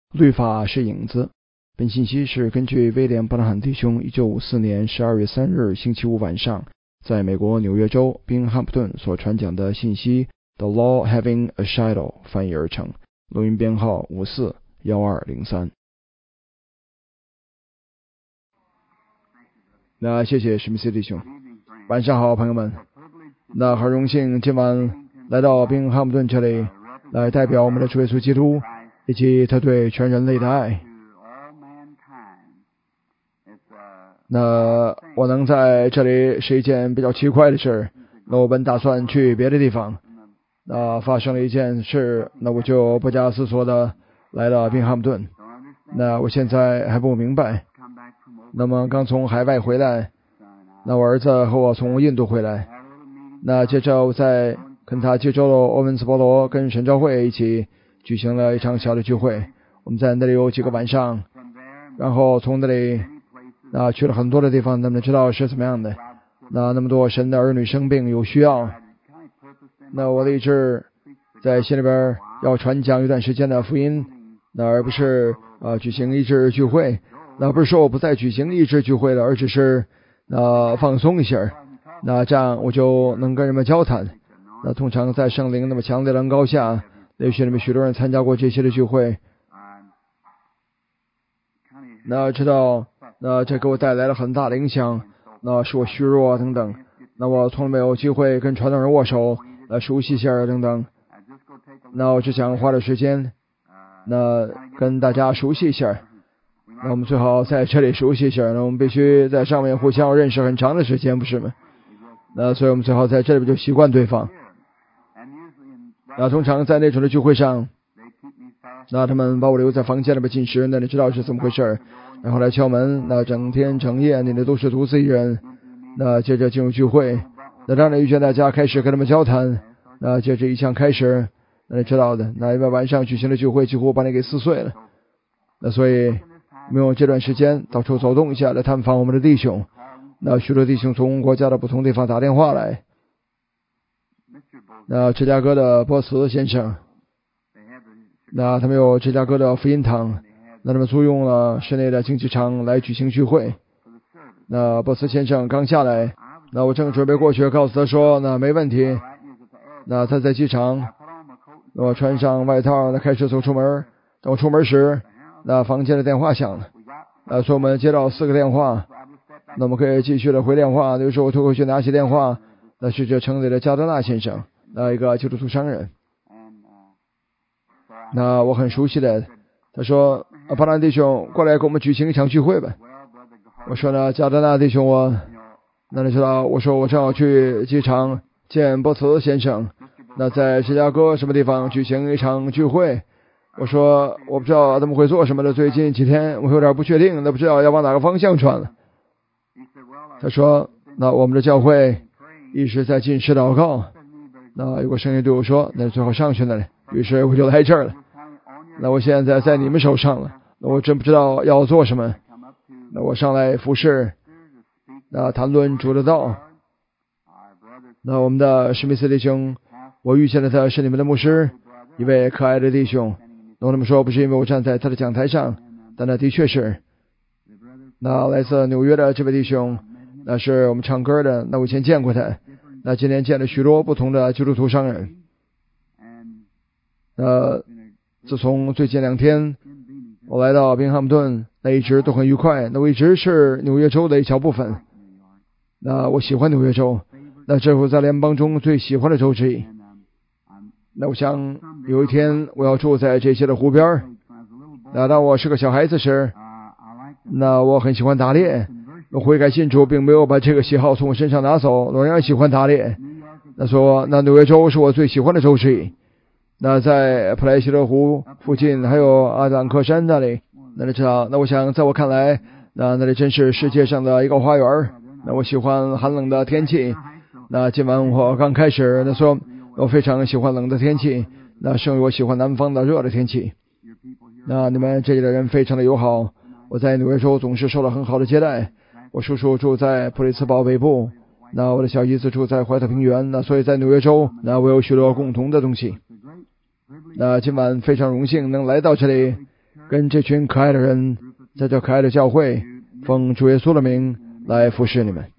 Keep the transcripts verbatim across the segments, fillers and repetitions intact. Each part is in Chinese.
律法是影子。本信息是根据威廉·布兰汉弟兄一九五四年十二月三日星期五晚上在美国纽约州宾汉普顿所传讲的信息 The Law Having a Shadow 翻译而成，录音编号五四一二零三。那谢谢史密斯弟兄，晚上好，朋友们。那很荣幸今晚来到宾汉普顿这里，来代表我们的主耶稣基督以及他对全人类的爱。那我能在这里是一件比较奇怪的事，那我本打算去别的地方，那发生了一件事，那我就不假思索的来了宾汉普顿。那我现在还不明白，那么刚从海外回来，那我儿子和我从印度回来，那接着我在肯塔基州的欧文斯波罗跟神召会一起举行了一场小的聚会，我们在那里有几个晚上，然后从那里那去了很多的地方，他们知道是怎么样的。那那么多神的儿女生病有需要，那我立志在心里边要传讲一段时间的福音，那而不是呃举行医治聚会。那不是说我不再举行医治聚会了，而只是呃放松一下，那这样我就能跟人们交谈。那通常在圣灵那么强烈的恩膏下，也许你们许多人参加过这些的聚会，那知道那这给我带来了很大的影响，那使我虚弱啊等等，那我从来没有机会跟传道人握手来熟悉一下等等，那我只想花点时间那跟大家熟悉一下，那我们最好在这里熟悉一下，那我们必须在上面互相认识很长的时间，不是吗？那所以我们最好在这里就习惯对方。那通常在那种的聚会上，那他们把我留在房间里边进食，那你知道是怎么回事，然后来敲门，那整天整夜你的都是独自一人，那接着进入聚会，那让你遇见大家开始跟他们交谈，那接着一枪开始，那你知道的，那因为晚上举行的聚会几乎把你给撕碎了，那所以我们用这段时间到处走动一下来探访我们的弟兄，那许多弟兄从国家的不同地方打电话来，那芝加哥的波茨先生，那他们有芝加哥的福音堂，那他们租用了室内的竞技场来举行聚会。那波斯先生刚下来，那我正准备过去告诉他说那没问题，那他在机场，那我穿上外套，那开始走出门，等我出门时，那房间的电话响了，那说我们接到四个电话，那我们可以继续的回电话。有时候我推回去拿起电话，那是这城里的加德纳先生，那一个基督徒商人，那我很熟悉的，他说巴兰弟兄过来给我们举行一场聚会吧。我说呢加德纳弟兄，我那你知道，我说我正好去机场见波茨先生，那在芝加哥什么地方举行一场聚会，我说我不知道他们会做什么的，最近几天我有点不确定，那不知道要往哪个方向传了。他说那我们的教会一直在进食祷告，那有个声音对我说那最好上去那里，于是我就来这儿了。那我现在在你们手上了，那我真不知道要做什么，那我上来服侍，那谈论主的道。那我们的史密斯弟兄，我遇见了他是你们的牧师，一位可爱的弟兄，那我这么说不是因为我站在他的讲台上，但那的确是。那来自纽约的这位弟兄，那是我们唱歌的，那我以前见过他，那今天见了许多不同的基督徒商人。呃，自从最近两天我来到宾汉普顿，那一直都很愉快，那我一直是纽约州的一小部分，那我喜欢纽约州，那这是我在联邦中最喜欢的州之一。那我想有一天我要住在这些的湖边，那当我是个小孩子时，那我很喜欢打猎，我悔改信主并没有把这个喜好从我身上拿走，我仍然喜欢打猎。那说那纽约州是我最喜欢的州之一。那在普莱希勒湖附近还有阿兰克山那里，那你知道，那我想在我看来，那那里真是世界上的一个花园。那我喜欢寒冷的天气，那今晚我刚开始那说我非常喜欢冷的天气，那胜于我喜欢南方的热的天气。那你们这里的人非常的友好，我在纽约州总是受到很好的接待。我叔叔住在普利茨堡北部，那我的小姨子住在怀特平原，那所以在纽约州，那我有许多共同的东西。那今晚非常荣幸能来到这里， 跟这群可爱的人，在这可爱的教会，奉主耶稣的名来服侍你们。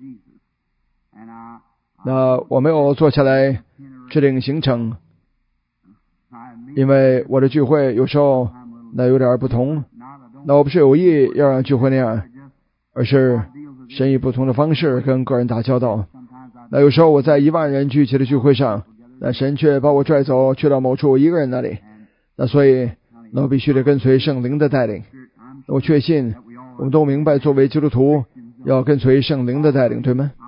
那我没有坐下来制定行程，因为我的聚会有时候那有点不同。那我不是有意要让聚会那样，而是神以不同的方式跟个人打交道。那有时候我在一万人聚集的聚会上，那神却把我拽走去到某处一个人那里。那所以那我必须得跟随圣灵的带领。我确信我们都明白，作为基督徒要跟随圣灵的带领，对吗？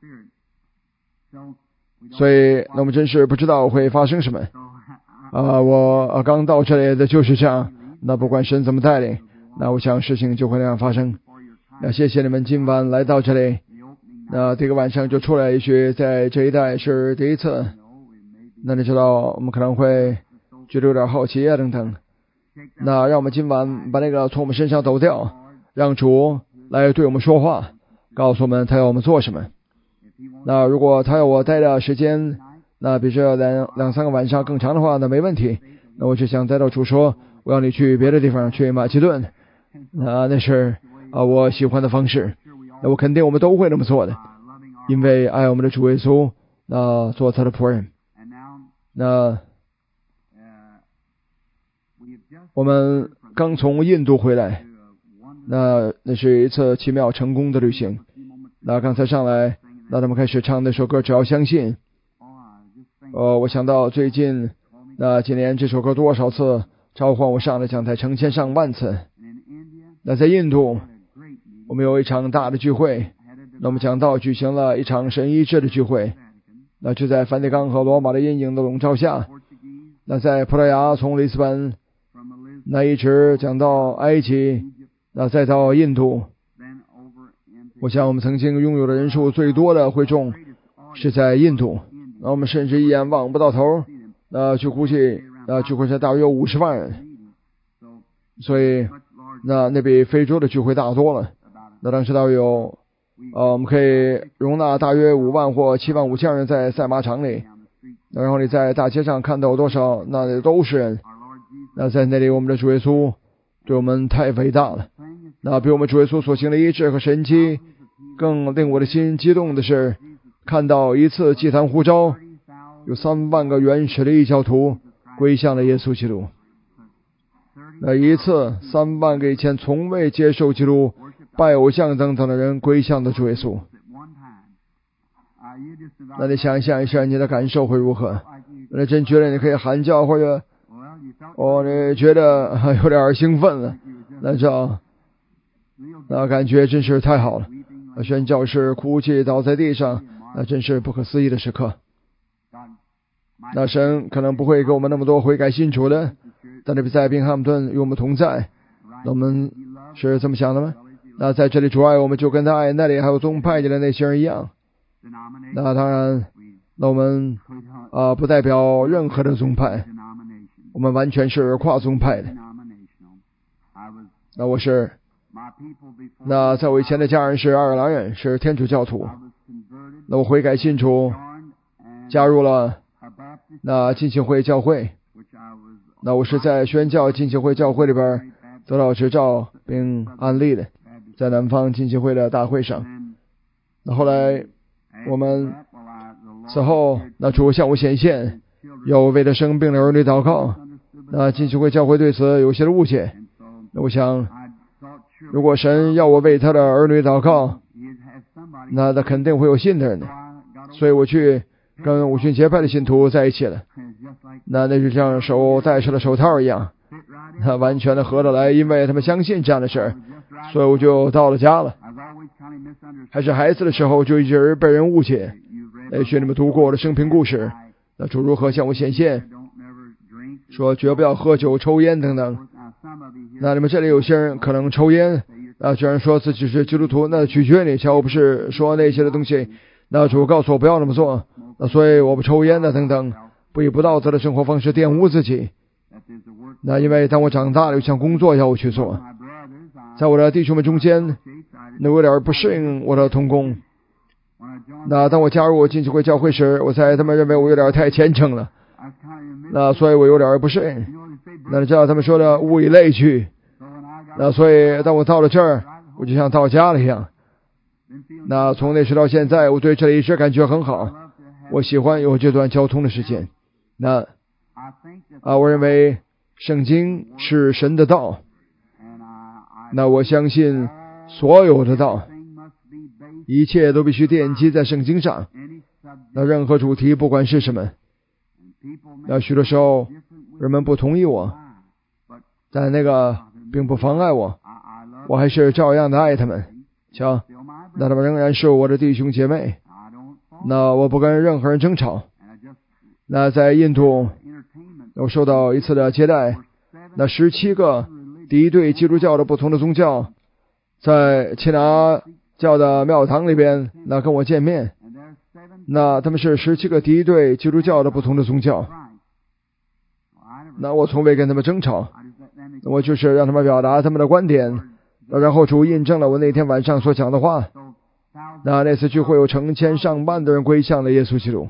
所以那我们真是不知道会发生什么啊！我刚到这里的就是这样。那不管神怎么带领，那我想事情就会那样发生。那谢谢你们今晚来到这里。那这个晚上就出来，也许在这一带是第一次。那你知道我们可能会觉得有点好奇啊等等。那让我们今晚把那个从我们身上抖掉，让主来对我们说话，告诉我们他要我们做什么。那如果他要我待的时间，那比这两两三个晚上更长的话，那没问题。那我就想待到主说我要你去别的地方，去马其顿，那那是啊我喜欢的方式。那我肯定我们都会那么做的，因为爱我们的主耶稣，那做他的仆人。那我们刚从印度回来，那那是一次奇妙成功的旅行。那刚才上来，那他们开始唱那首歌，只要相信。呃，我想到最近那几年这首歌多少次召唤我上了讲台，成千上万次。那在印度，我们有一场大的聚会，那我们讲到举行了一场神医治的聚会。那就在梵蒂冈和罗马的阴影的笼罩下，那在葡萄牙从里斯本那一直讲到埃及，那再到印度。我想我们曾经拥有的人数最多的会众是在印度，那我们甚至一眼望不到头，那就估计那聚会上大约有五十万人，所以那那比非洲的聚会大多了。那当时大约有呃我们可以容纳大约五万或七万五千人在赛马场里，然后你在大街上看到多少，那都是人。那在那里我们的主耶稣对我们太伟大了。那比我们主耶稣所行的医治和神迹更令我的心激动的是，看到一次祭坛呼召，有三万个原始的异教徒归向了耶稣基督。那一次三万个以前从未接受基督、拜偶像等等的人归向的主耶稣。那你想象一下你的感受会如何？那真觉得你可以喊叫，或者哦你觉得有点兴奋了，那这那感觉真是太好了。那宣教士哭泣倒在地上，那真是不可思议的时刻。那神可能不会给我们那么多悔改信主的，但是在宾汉姆顿与我们同在。那我们是这么想的吗？那在这里主爱我们就跟他爱那里还有宗派里的那些人一样。那当然那我们啊、呃、不代表任何的宗派，我们完全是跨宗派的。那我是那在我以前的家人是爱尔兰人，是天主教徒。那我悔改信主，加入了那浸信会教会。那我是在宣教浸信会教会里边得到执照并安利的，在南方浸信会的大会上。那后来我们此后，那主向我显现，要我为了生病的儿女祷告。那浸信会教会对此有些的误解。那我想，如果神要我为他的儿女祷告，那他肯定会有信的人的。所以我去跟五旬节派的信徒在一起了。那那就像手戴上了手套一样，那完全的合得来，因为他们相信这样的事儿，所以我就到了家了。还是孩子的时候就一直被人误解。也许你们读过我的生平故事，那主如何向我显现，说绝不要喝酒抽烟等等。那你们这里有些人可能抽烟，啊，居然说自己是基督徒，那取决你，像我不是说那些的东西，那主告诉我不要那么做，那所以我不抽烟的等等，不以不道德的生活方式玷污自己。那因为当我长大了，有项工作要我去做，在我的弟兄们中间，那我有点不适应我的同工。那当我加入我浸信会教会时，我猜他们认为我有点太虔诚了，那所以我有点不适应。那你知道他们说的物以类聚， 那所以当我到了这儿，我就像到家了一样。那从那时到现在，我对这里一直感觉很好。我喜欢有这段交通的时间。那啊，我认为圣经是神的道。那我相信所有的道，一切都必须奠基在圣经上。那任何主题不管是什么，那许多时候人们不同意我，但那个并不妨碍我，我还是照样的爱他们。瞧，那他们仍然是我的弟兄姐妹。那我不跟任何人争吵。那在印度我受到一次的接待，那十七个敌对基督教的不同的宗教在切拿教的庙堂里边那跟我见面。那他们是十七个敌对基督教的不同的宗教。那我从未跟他们争吵，我就是让他们表达他们的观点，然后主印证了我那天晚上所讲的话。那那次聚会有成千上万的人归向了耶稣基督。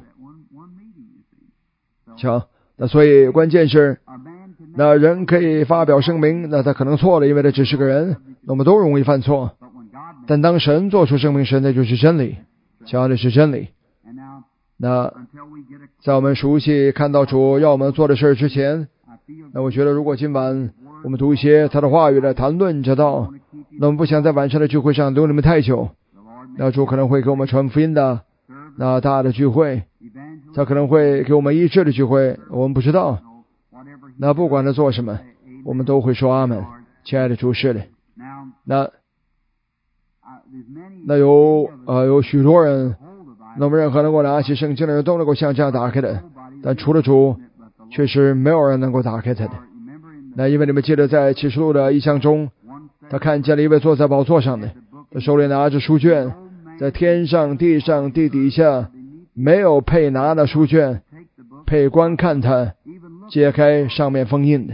瞧，那所以关键是那人可以发表声明，那他可能错了，因为他只是个人，我们都容易犯错。但当神做出声明时，那就是真理。瞧，那是真理。那在我们熟悉看到主要我们做的事之前，那我觉得如果今晚我们读一些他的话语来谈论这道，那我们不想在晚上的聚会上留你们太久。那主可能会给我们传福音的那大的聚会，他可能会给我们医治的聚会，我们不知道。那不管他做什么，我们都会说阿们。亲爱的主，是的。那那有呃有许多人，那么任何能够拿起圣经的人都能够像这样打开的，但除了主，确实没有人能够打开它的。那因为你们记得在启示录的异象中，他看见了一位坐在宝座上的，他手里拿着书卷，在天上地上地底下没有配拿的书卷，配观看他揭开上面封印的。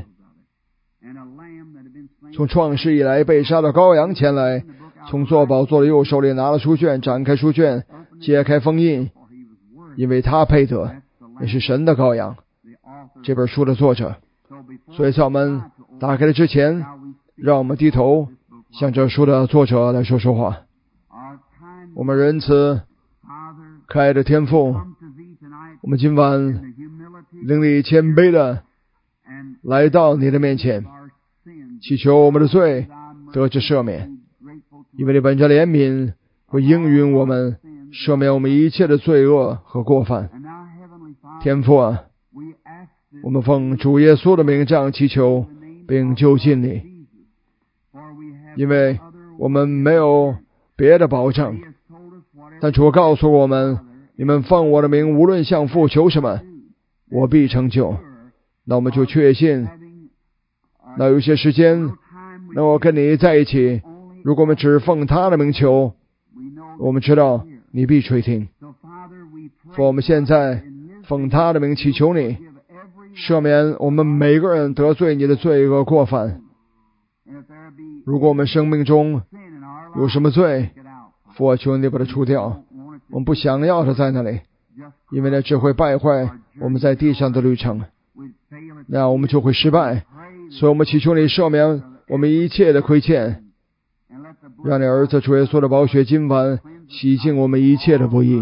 从创世以来被杀的羔羊前来，从坐宝座的右手里拿了书卷，展开书卷，揭开封印，因为他配得，那是神的羔羊，这本书的作者。所以在我们打开了之前，让我们低头向这书的作者来说说话。我们仁慈可爱的天父，我们今晚灵里谦卑的来到你的面前，祈求我们的罪得知赦免，因为你本着怜悯会应允我们，赦免我们一切的罪恶和过犯。天父啊，我们奉主耶稣的名这样祈求并就近你，因为我们没有别的保障。但主告诉我们，你们奉我的名无论向父求什么，我必成就。那我们就确信，那有些时间那我跟你在一起，如果我们只奉他的名求，我们知道你必垂听。所以我们现在奉他的名祈求你赦免我们每个人得罪你的罪恶过犯。如果我们生命中有什么罪，父啊，求你把它除掉，我们不想要它在那里，因为那只会败坏我们在地上的旅程，那我们就会失败。所以我们祈求你赦免我们一切的亏欠，让你儿子主耶稣的宝血今晚洗净我们一切的不义。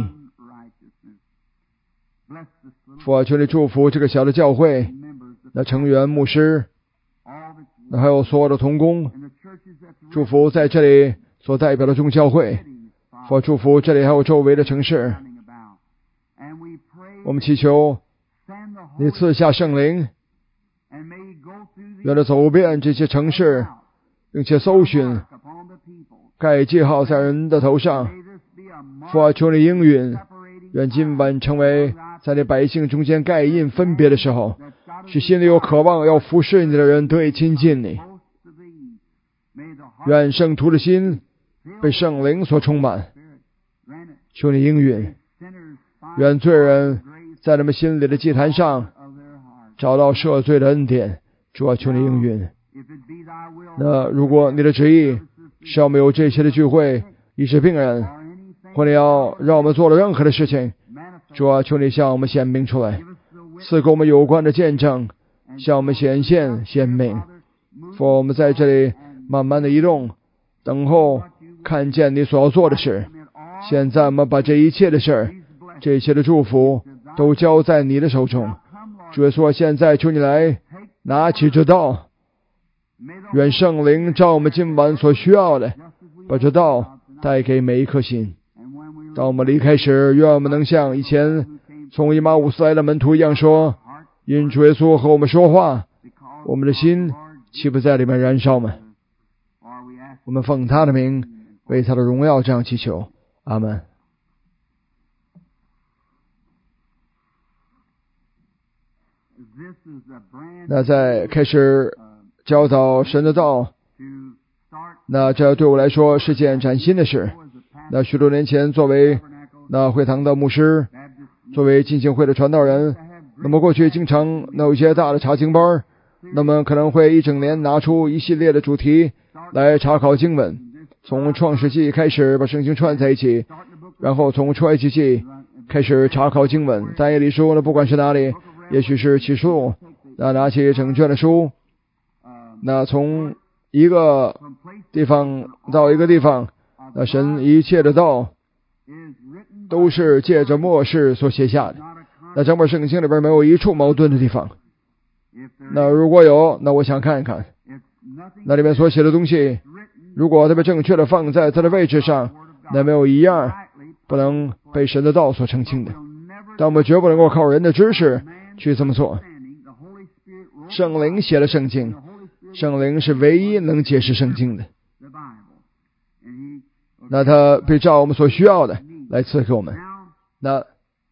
父啊，求你祝福这个小的教会，那成员牧师，那还有所有的同工，祝福在这里所代表的众教会，父，祝福这里还有周围的城市。我们祈求你赐下圣灵，让他走遍这些城市，并且搜寻盖记号在人的头上。父啊，求你应允，愿今晚成为在你百姓中间盖印分别的时候，使心里有渴望要服侍你的人得以亲近你。愿圣徒的心被圣灵所充满，求你应允。愿罪人在他们心里的祭坛上找到赦罪的恩典，主啊，求你应允。那如果你的旨意是要我们有这些的聚会，医治病人，或者要让我们做了任何的事情，主啊，求你向我们显明出来，赐给我们有关的见证，向我们显现显明。父，我们在这里慢慢的移动，等候看见你所要做的事。现在我们把这一切的事，这一切的祝福都交在你的手中。主耶稣，现在求你来拿起这道，愿圣灵照我们今晚所需要的，把这道带给每一颗心。当我们离开时，愿我们能像以前从以马忤斯来的门徒一样说，因主耶稣和我们说话，我们的心岂不在里面燃烧吗？我们奉他的名，为他的荣耀这样祈求，阿们。那在开始教导神的道，那这对我来说是件崭新的事。那许多年前，作为那会堂的牧师，作为浸信会的传道人，那么过去经常那有一些大的查经班，那么可能会一整年拿出一系列的主题来查考经文，从创世纪开始把圣经串在一起，然后从出埃及记开始查考经文。但耶利书呢，不管是哪里，也许是启示录，那拿起整卷的书，那从一个地方到一个地方，那神一切的道都是借着默示所写下的。那整本圣经里边没有一处矛盾的地方。那如果有，那我想看一看，那里面所写的东西，如果特别正确的放在它的位置上，那没有一样不能被神的道所澄清的。但我们绝不能够靠人的知识去这么做。圣灵写了圣经，圣灵是唯一能解释圣经的。那他被照我们所需要的来赐给我们。那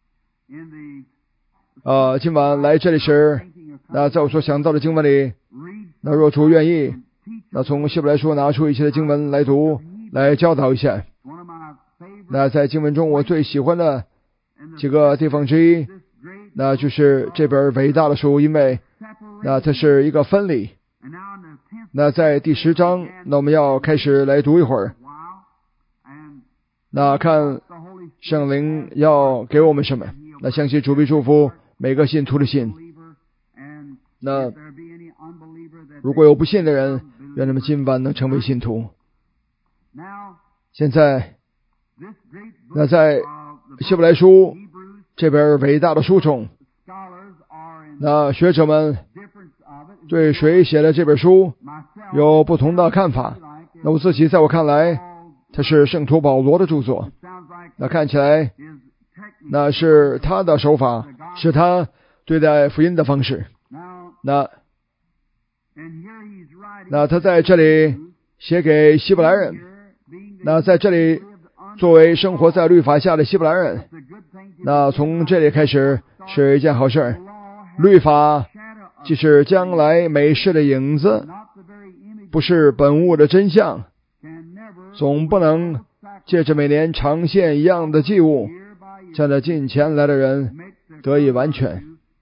呃，今晚来这里时，那在我所想到的经文里，那若主愿意，那从希伯来书拿出一些的经文来读，来教导一下。那在经文中我最喜欢的几个地方之一，那就是这本伟大的书，因为那它是一个分离。那在第十章，那我们要开始来读一会儿，那看圣灵要给我们什么。那相信主必祝福每个信徒的心。那如果有不信的人，愿他们今晚能成为信徒。现在那在希伯来书这本伟大的书中，那学者们对谁写的这本书有不同的看法。那我自己在我看来，它是圣徒保罗的著作。那看起来那是他的手法，是他对待福音的方式。那那他在这里写给希伯来人，那在这里作为生活在律法下的希伯来人，那从这里开始是一件好事。律法即是将来美事的影子，不是本物的真相，总不能借着每年常献一样的祭物，向着近前来的人得以完全。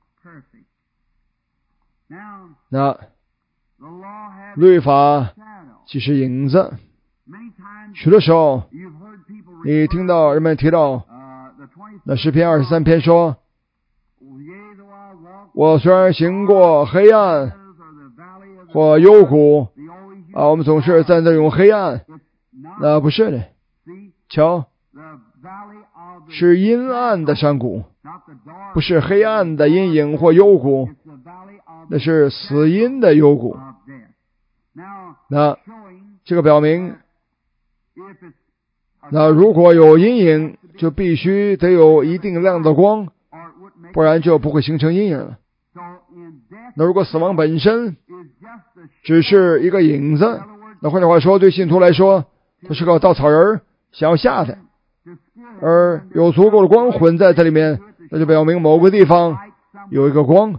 那律法即是影子。许多时候你听到人们提到那诗篇二十三篇说，我虽然行过黑暗或幽谷啊，我们总是在那种黑暗。那不是的，瞧，是阴暗的山谷，不是黑暗的阴影或幽谷，那是死阴的幽谷。那这个表明，那如果有阴影，就必须得有一定量的光，不然就不会形成阴影了。那如果死亡本身只是一个影子，那换句话说，对信徒来说，它是个稻草人想要吓他，而有足够的光混在这里面，那就表明某个地方有一个光。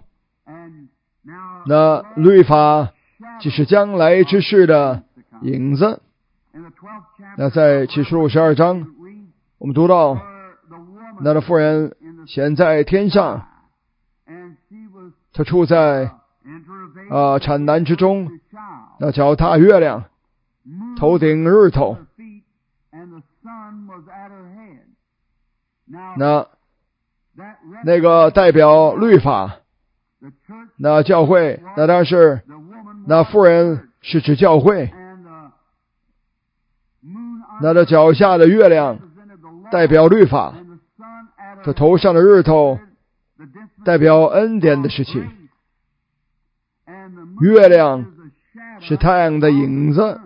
那律法即是将来之事的影子。那在启示录十二章，我们读到那的妇人显在天上，她处在啊产难之中，那脚踏月亮，头顶日头。那那个代表律法，那教会，那当然是那妇人是指教会， 那这脚下的月亮代表律法，这头上的日头代表恩典的时期。月亮是太阳的影子，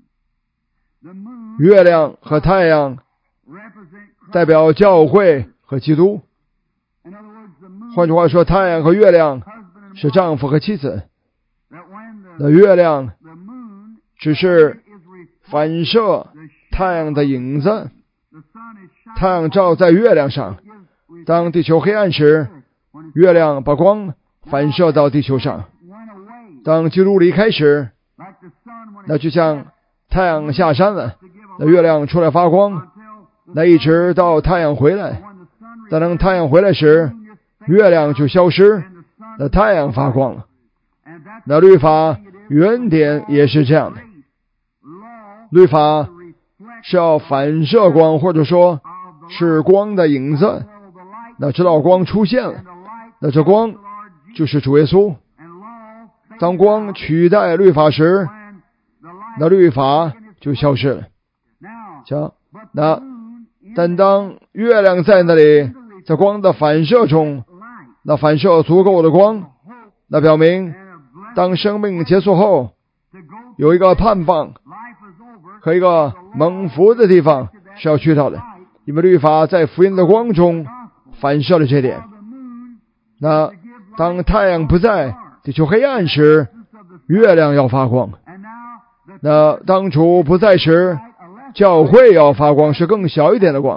月亮和太阳代表教会和基督。换句话说，太阳和月亮是丈夫和妻子。那月亮只是反射太阳的影子，太阳照在月亮上，当地球黑暗时，月亮把光反射到地球上。当基督离开时，那就像太阳下山了，那月亮出来发光，那一直到太阳回来。当太阳回来时，月亮就消失，那太阳发光了。那律法原点也是这样的，律法是要反射光，或者说是光的影子。那直到光出现了，那这光就是主耶稣。当光取代律法时，那律法就消失了。瞧，那但当月亮在那里，在光的反射中，那反射足够的光，那表明当生命结束后，有一个盼望和一个蒙福的地方是要去到的，因为律法在福音的光中反射了这点。那当太阳不在，地球黑暗时，月亮要发光。那当主不在时，教会要发光，是更小一点的光。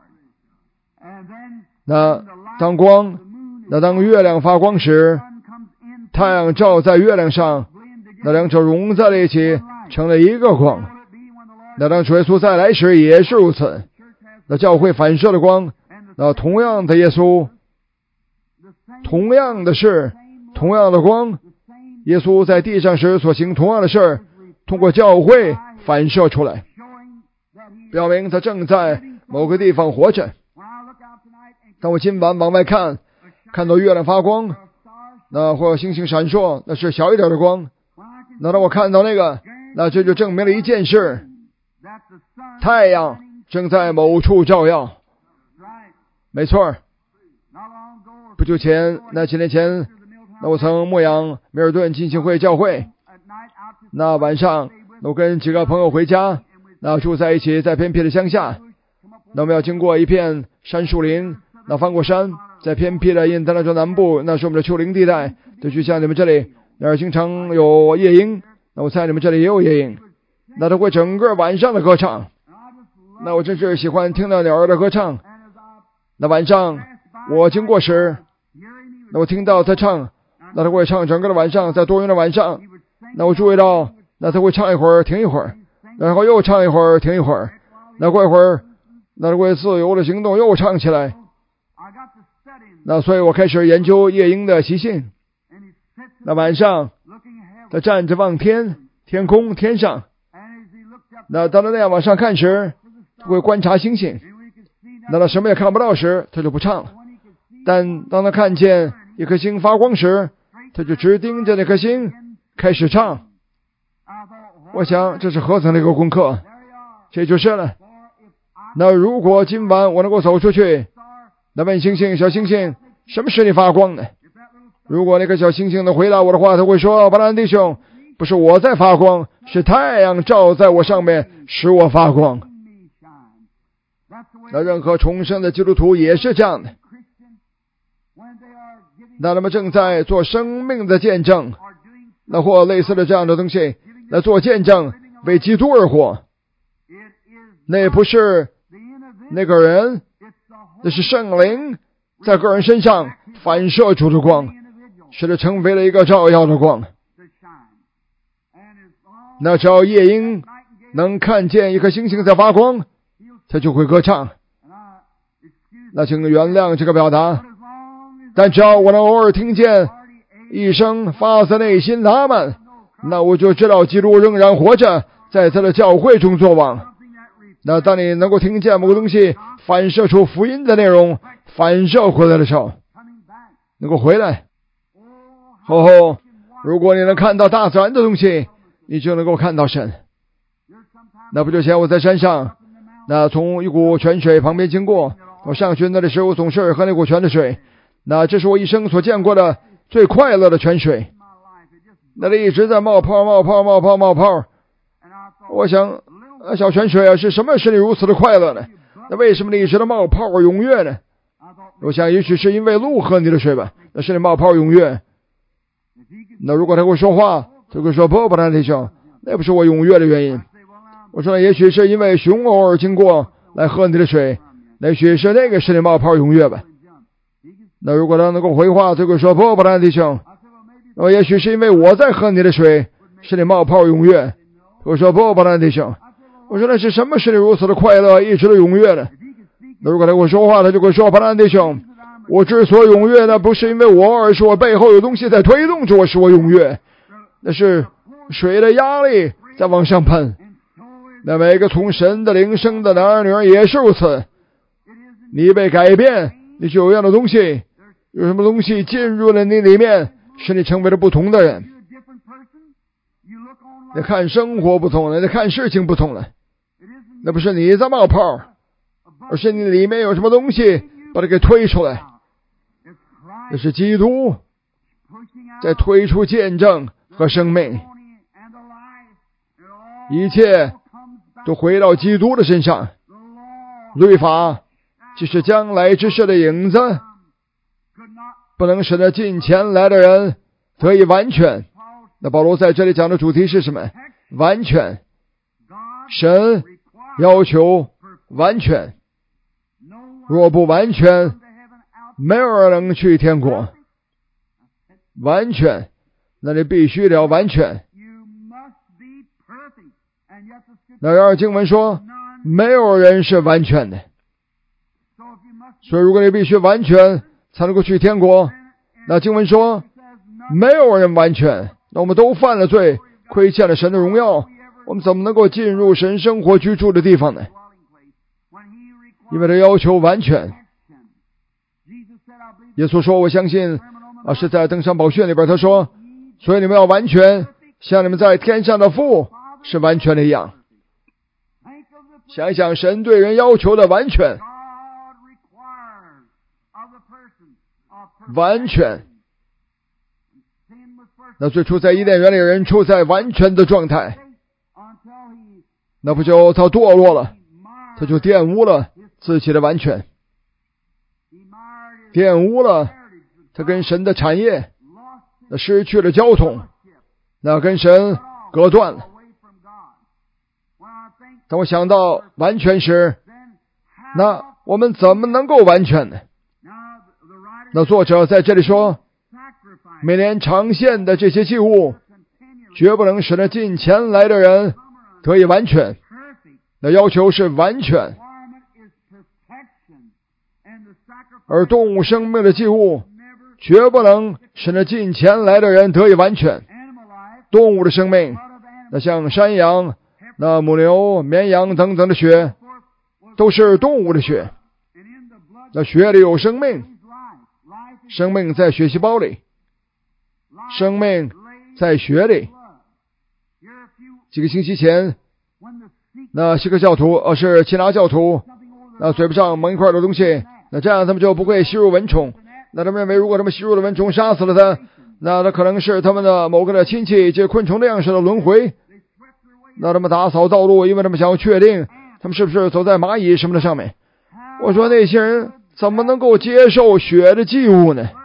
那当光，那当月亮发光时，太阳照在月亮上，那两者融在了一起，成了一个光。那当主耶稣再来时也是如此。那教会反射的光，那同样的耶稣，同样的事，同样的光，耶稣在地上时所行同样的事，通过教会反射出来，表明他正在某个地方活着。当我今晚往外看，看到月亮发光，那或星星闪烁，那是小一点的光。那当我看到那个，那这就证明了一件事，太阳正在某处照耀。没错，不久前，那几年前，那我曾牧养米尔顿浸信会教会。那晚上，我跟几个朋友回家，那住在一起，在偏僻的乡下。那我们要经过一片山树林，那翻过山，在偏僻的印第安州南部，那是我们的丘陵地带，就就像你们这里，那儿经常有夜莺。那我猜你们这里也有夜莺，那它会整个晚上的歌唱。那我真是喜欢听到鸟儿的歌唱。那晚上我经过时，那我听到他唱，那他会唱整个的晚上，在多云的晚上，那我注意到，那他会唱一会儿停一会儿，然后又唱一会儿停一会儿，那过一会儿，那他会自由的行动，又唱起来。那所以我开始研究夜莺的习性。那晚上他站着望天，天空天上，那当他那样往上看时，他会观察星星。那他什么也看不到时，他就不唱了。但当他看见一颗星发光时，他就直盯着那颗星开始唱。我想这是何等的一个功课，这就是了。那如果今晚我能够走出去，那问星星，小星星，什么使你发光呢？如果那个小星星能回答我的话，他会说，巴兰弟兄，不是我在发光，是太阳照在我上面使我发光。那任何重生的基督徒也是这样的。那他们正在做生命的见证，那或类似的这样的东西，那做见证为基督而活。那不是那个人，那是圣灵在个人身上反射出的光，使他成为了一个照耀的光。那只要夜莺能看见一颗星星在发光，他就会歌唱。那请原谅这个表达，但只要我能偶尔听见一声发自内心的阿们，那我就知道基督仍然活着，在他的教会中作王。那当你能够听见某个东西反射出福音的内容，反射回来的时候，能够回来。吼吼，如果你能看到大自然的东西，你就能够看到神。那不久前我在山上， 那从一股泉水旁边经过，我上学那的时候总是喝那股泉的水，那这是我一生所见过的最快乐的泉水。那里一直在冒泡冒泡冒泡冒泡，我想小泉水啊，是什么使你如此的快乐呢？那为什么你一直的冒泡踊跃呢？我想也许是因为鹿喝你的水吧，那是你冒泡踊跃。那如果他会说话，他会说不不然弟兄，那不是我踊跃的原因。我说也许是因为熊偶尔经过来喝你的水，那也许是那个使你冒泡踊跃吧。那如果他能够回话，他会说不不然弟兄，那也许是因为我在喝你的水使你冒泡踊跃。我说不不然弟兄，我说那是什么使你如此的快乐一直的踊跃呢？那如果他跟我说话，他就会说不然弟兄，我之所以踊跃，那不是因为我，而是我背后有东西在推动着我，使我踊跃。那是水的压力在往上喷。那每个从神的灵生的男儿女儿也是如此。你被改变，你就有样的东西，有什么东西进入了你里面，使你成为了不同的人。你看生活不同了，你看事情不同了。那不是你在冒泡，而是你里面有什么东西把它给推出来。那是基督在推出见证和生命，一切都回到基督的身上。律法即是将来之事的影子，不能使得近前来的人得以完全。那保罗在这里讲的主题是什么？完全。神要求完全，若不完全，没有人能去天国。完全，那你必须得要完全。那然而经文说没有人是完全的，所以如果你必须完全才能够去天国，那经文说没有人完全，那我们都犯了罪，亏欠了神的荣耀，我们怎么能够进入神生活居住的地方呢？因为他要求完全。耶稣说我相信啊，是在登山宝训里边他说，所以你们要完全像你们在天上的父是完全的一样。想一想神对人要求的完全，完全。那最初在伊甸园里人处在完全的状态，那不就他堕落了，他就玷污了自己的完全，玷污了他跟神的产业，那失去了交通，那跟神隔断了。当我想到完全时，那我们怎么能够完全呢？那作者在这里说，每年常献的这些祭物绝不能使那近前来的人得以完全，那要求是完全。而动物生命的祭物绝不能使那近前来的人得以完全。动物的生命，那像山羊、那母牛、绵羊等等的血，都是动物的血。那血里有生命，生命在血细胞里，生命在血里。几个星期前，那锡克教徒，而是耆那教徒，那嘴巴上蒙一块的东西，那这样他们就不会吸入蚊虫。那他们认为，如果他们吸入了蚊虫杀死了他，那他可能是他们的某个的亲戚借昆虫的样式的轮回。那他们打扫道路，因为他们想要确定他们是不是走在蚂蚁什么的上面。我说那些人怎么能够接受血的祭物呢？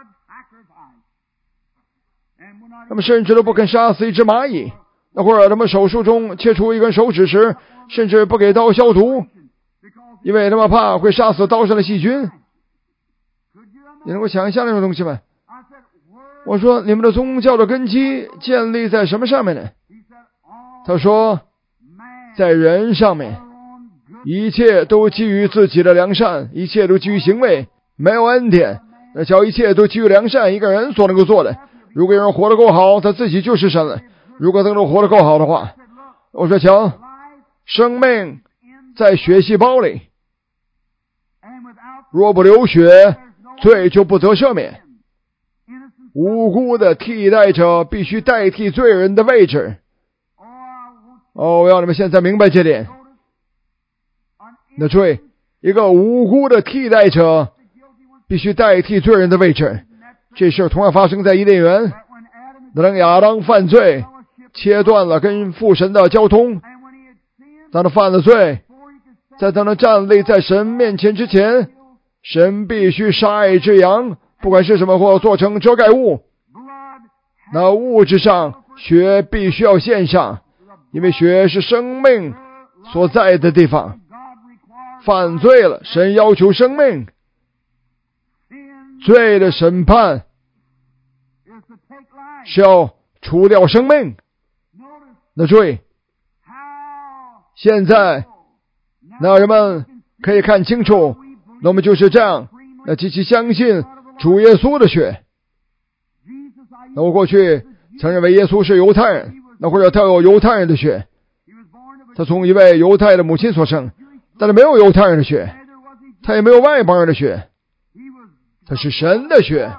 他们甚至都不肯杀死一只蚂蚁，那或者他们手术中切除一根手指时，甚至不给刀消毒，因为他们怕会杀死刀上的细菌。你能够想象那种东西吗？我说你们的宗教的根基建立在什么上面呢？他说在人上面，一切都基于自己的良善，一切都基于行为，没有恩典。那叫一切都基于良善，一个人所能够做的。如果有人活得够好，他自己就是神了。如果能够活得够好的话，我说瞧，生命在血细胞里，若不流血，罪就不得赦免。无辜的替代者必须代替罪人的位置。哦，我要你们现在明白这点。 那罪，一个无辜的替代者必须代替罪人的位置。这事同样发生在伊甸园。当亚当犯罪，切断了跟父神的交通，当他犯了罪，在他能站立在神面前之前，神必须杀一只羊，不管是什么，或做成遮盖物。那物质上血必须要献上，因为血是生命所在的地方。犯罪了，神要求生命，罪的审判是要除掉生命。那罪，现在那人们可以看清楚，那么就是这样，那极其相信主耶稣的血。那我过去曾认为耶稣是犹太人，那或者他有犹太人的血，他从一位犹太的母亲所生，但是没有犹太人的血，他也没有外邦人的血，他是神的血。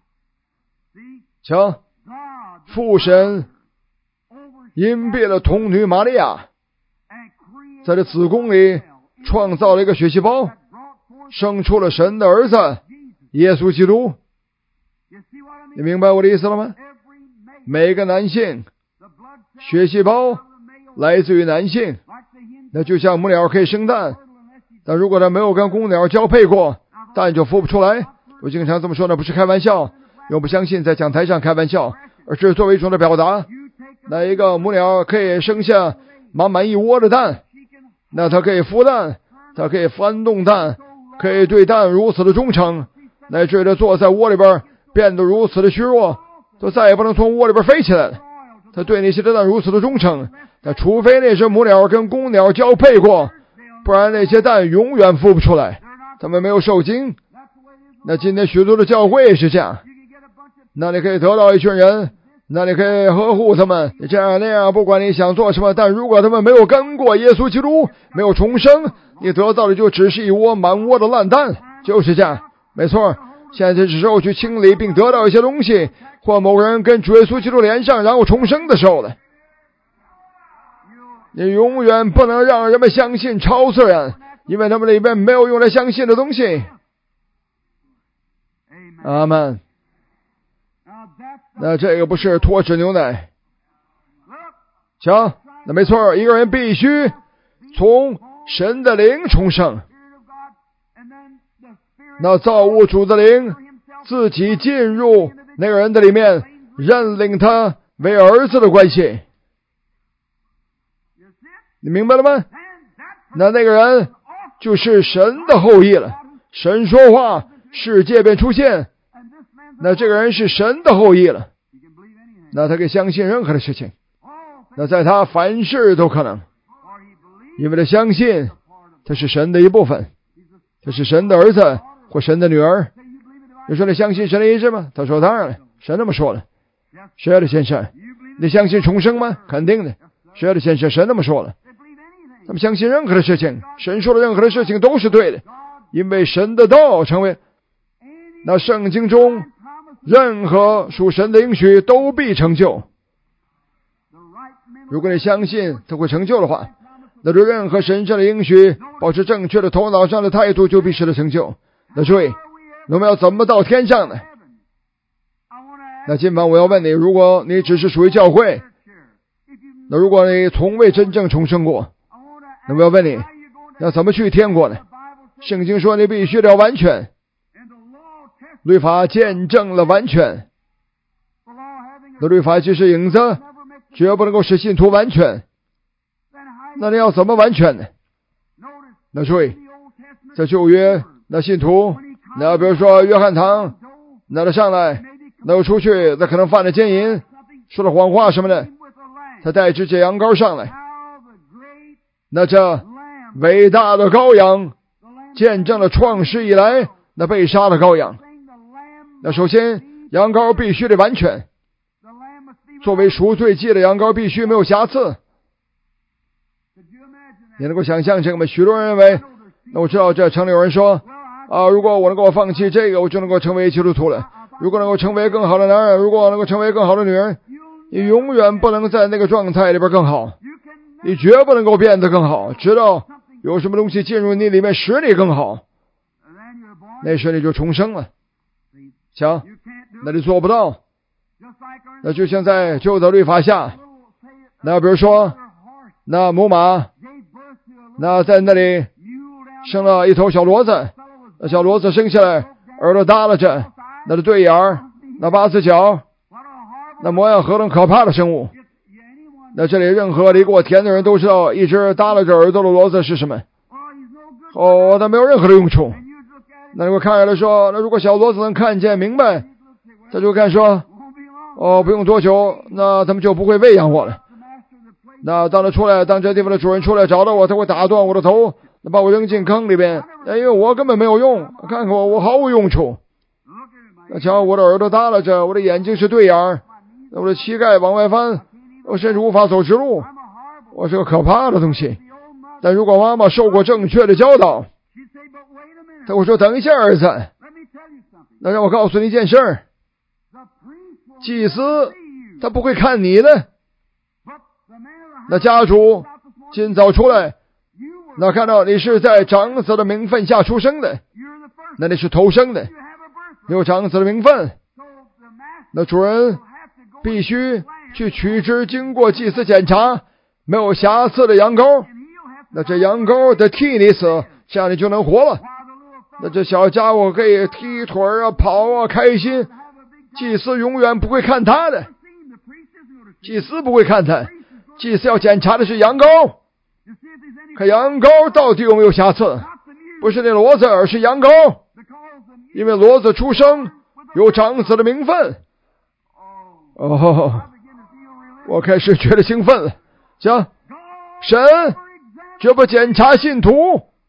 瞧，父神荫蔽了童女玛利亚，在这子宫里创造了一个血细胞，生出了神的儿子耶稣基督。你明白我的意思了吗？每个男性血细胞来自于男性，那就像母鸟可以生蛋，但如果它没有跟公鸟交配过，蛋就孵不出来。我经常这么说呢，不是开玩笑，我不相信在讲台上开玩笑，而是作为一种的表达。那一个母鸟可以生下满满一窝的蛋，那它可以孵蛋，它可以翻动蛋，可以对蛋如此的忠诚，乃至它坐在窝里边变得如此的虚弱，都再也不能从窝里边飞起来了。它对那些蛋如此的忠诚，但除非那只母鸟跟公鸟交配过，不然那些蛋永远孵不出来，它们没有受精。那今天许多的教会也是这样，那你可以得到一群人，那你可以呵护他们，你这样那样，不管你想做什么，但如果他们没有跟过耶稣基督，没有重生，你得到的就只是一窝满窝的烂蛋。就是这样，没错。现在是时候去清理并得到一些东西，或某人跟主耶稣基督连上，然后重生的时候了。你永远不能让人们相信超自然，因为他们里面没有用来相信的东西。阿们。那这个不是脱脂牛奶。瞧，那没错，一个人必须从神的灵重生，那造物主的灵自己进入那个人的里面，认领他为儿子的关系。你明白了吗？那那个人就是神的后裔了。神说话，世界便出现。那这个人是神的后裔了，那他可以相信任何的事情，那在他凡事都可能，因为他相信他是神的一部分，他是神的儿子或神的女儿。你说你相信神的意志吗？他说当然了，神那么说了。是的先生。你相信重生吗？肯定的。是的先生，神那么说了。他们相信任何的事情，神说的任何的事情都是对的，因为神的道成为那圣经中任何属神的应许都必成就。如果你相信它会成就的话，那对任何神圣的应许保持正确的头脑上的态度，就必使得成就。那所以我们要怎么到天上呢？那今晚我要问你，如果你只是属于教会，那如果你从未真正重生过，那我要问你，要怎么去天国呢？圣经说你必须要完全，律法见证了完全，那律法就是影子，绝不能够使信徒完全。那你要怎么完全呢？那所以在旧约，那信徒，那比如说约翰堂，那他上来，那又出去，那可能犯了奸淫，说了谎话什么的，他带只这羊羔上来，那这伟大的羔羊见证了创世以来那被杀的羔羊。那首先羊羔必须得完全，作为赎罪祭的羊羔必须没有瑕疵。你能够想象这个吗？许多人认为，那我知道这城里有人说啊，如果我能够放弃这个，我就能够成为基督徒了。如果能够成为更好的男人，如果能够成为更好的女人，你永远不能在那个状态里边更好，你绝不能够变得更好，直到有什么东西进入你里面使你更好，那时你就重生了。瞧，那你做不到，那就像在旧的律法下，那比如说那母马，那在那里生了一头小骡子，那小骡子生下来耳朵耷拉着，那是对眼儿，那八字脚，那模样何等可怕的生物。那这里任何离过田的人都知道，一只耷拉着耳朵的骡子是什么。哦，它没有任何的用处。那如果看下来说，那如果小骡子能看见明白，他就看说，哦，不用多久，那他们就不会喂养我了。那当他出来，当这地方的主人出来找到我，他会打断我的头，把我扔进坑里边，因为我根本没有用。看看我，我毫无用处。那瞧，我的耳朵耷拉着，我的眼睛是对眼儿，我的膝盖往外翻，我甚至无法走直路，我是个可怕的东西。但如果妈妈受过正确的教导，他会说，等一下儿子，那让我告诉你一件事儿，祭司他不会看你的，那家主今早出来，那看到你是在长子的名分下出生的，那你是头生的，你有长子的名分，那主人必须去取之经过祭司检查没有瑕疵的羊羔，那这羊羔得替你死，这样你就能活了。那这小家伙可以踢腿啊，跑啊，开心。祭司永远不会看他的，祭司不会看他，祭司要检查的是羊羔，看羊羔到底有没有瑕疵，不是那骡子，而是羊羔，因为骡子出生有长子的名分。哦，我开始觉得兴奋了。行，神绝不检查信徒，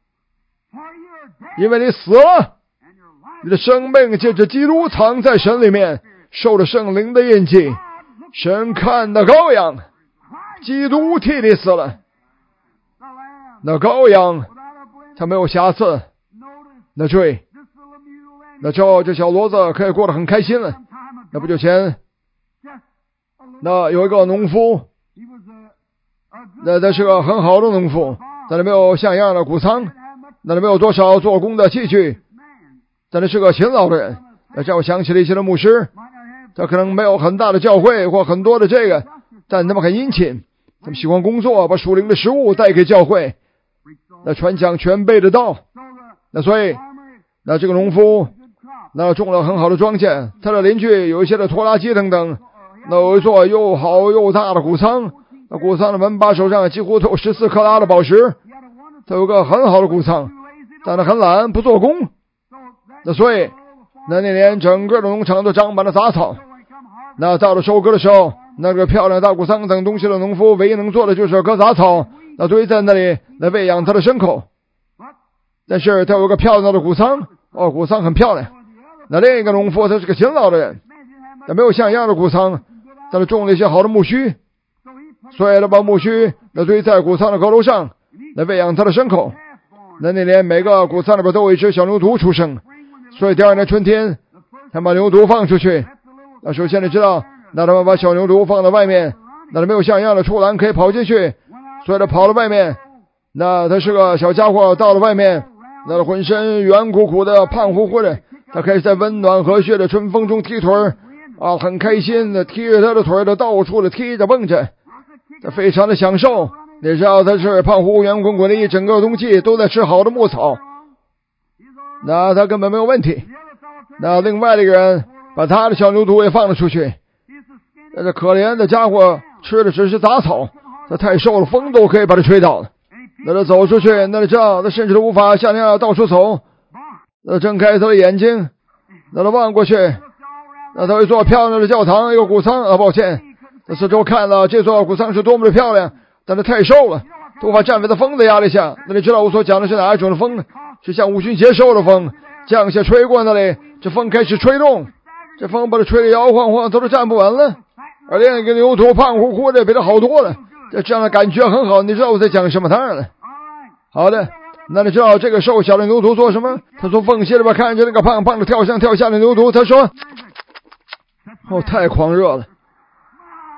因为你死了，你的生命借着基督藏在神里面，受了圣灵的印记。神看的羔羊，基督替你死了。那羔羊他没有瑕疵，那罪，那之后这小骡子可以过得很开心了。那不久前，那有一个农夫，那他是个很好的农夫，但他没有像样的谷仓，那他没有多少做工的器具，但他是个勤劳的人。那让我想起了一些的牧师，他可能没有很大的教会或很多的这个，但他们很殷勤，他们喜欢工作，把属灵的食物带给教会，那传讲全备的道。那所以那这个农夫那种了很好的庄稼，他的邻居有一些的拖拉机等等，那有一座又好又大的谷仓，那谷仓的门把手上几乎都有十四克拉的宝石，他有个很好的谷仓，但他很懒，不做工。那所以那那年整个的农场都长满了杂草。那到了收割的时候，那个漂亮大谷仓等东西的农夫唯一能做的就是割杂草，那堆在那里来喂养他的牲口。但是他有个漂亮的谷仓，哦，谷仓很漂亮。那另一个农夫他是个勤劳的人，他没有像样的谷仓，但他种了一些好的木须，所以他把木须那堆在谷仓的阁楼上来喂养他的牲口。那那年每个谷仓里边都有一只小牛犊出生，所以第二年春天他把牛犊放出去。那首先你知道，那他们把小牛犊放到外面，那他没有像样的出栏可以跑进去，所以他跑到外面。那他是个小家伙，到了外面，那他浑身圆鼓鼓的，胖乎乎的，他可以在温暖和煦的春风中踢腿儿啊，很开心的踢着他的腿，他到处的踢着蹦着，他非常的享受。你知道他是胖乎乎圆滚滚的一整个冬季都在吃好的牧草，那他根本没有问题。那另外的一个人把他的小牛犊也放了出去，那这可怜的家伙吃的只是杂草，他太瘦了，风都可以把他吹倒了。那他走出去，那他知道他甚至都无法像那样到处走。那睁开他的眼睛，那他望过去，那他有一座漂亮的教堂，一个谷仓啊，抱歉，他四周看了这座谷仓是多么的漂亮，但他太瘦了，都无法站在他风的压力下。那你知道我所讲的是哪一种的风呢？是像五旬节受的风，降下吹过那里，这风开始吹动，这风把他吹得摇晃晃，他都站不稳了。而另一个牛犊胖乎乎的，比他好多了，这样的感觉很好。你知道我在讲什么？当然了。好的，那你知道这个瘦小的牛犊做什么？他从缝隙里边看着那个胖胖的跳上跳下的牛犊，他说：“哦，太狂热了，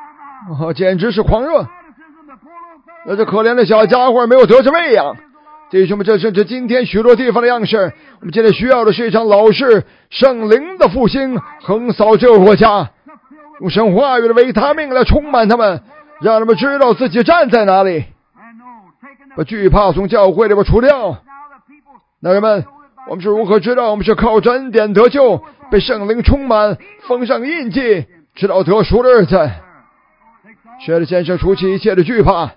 哦，简直是狂热。”那这可怜的小家伙没有得着喂养， 弟兄们，这甚至今天许多地方的样式。我们今天需要的是一场老式圣灵的复兴，横扫这个国家，用神话语的维他命来充满他们，让他们知道自己站在哪里，把惧怕从教会里边除掉。那人们，我们是如何知道我们是靠着恩典得救，被圣灵充满，封上印记，直到得赎的日子？学的先生除去一切的惧怕。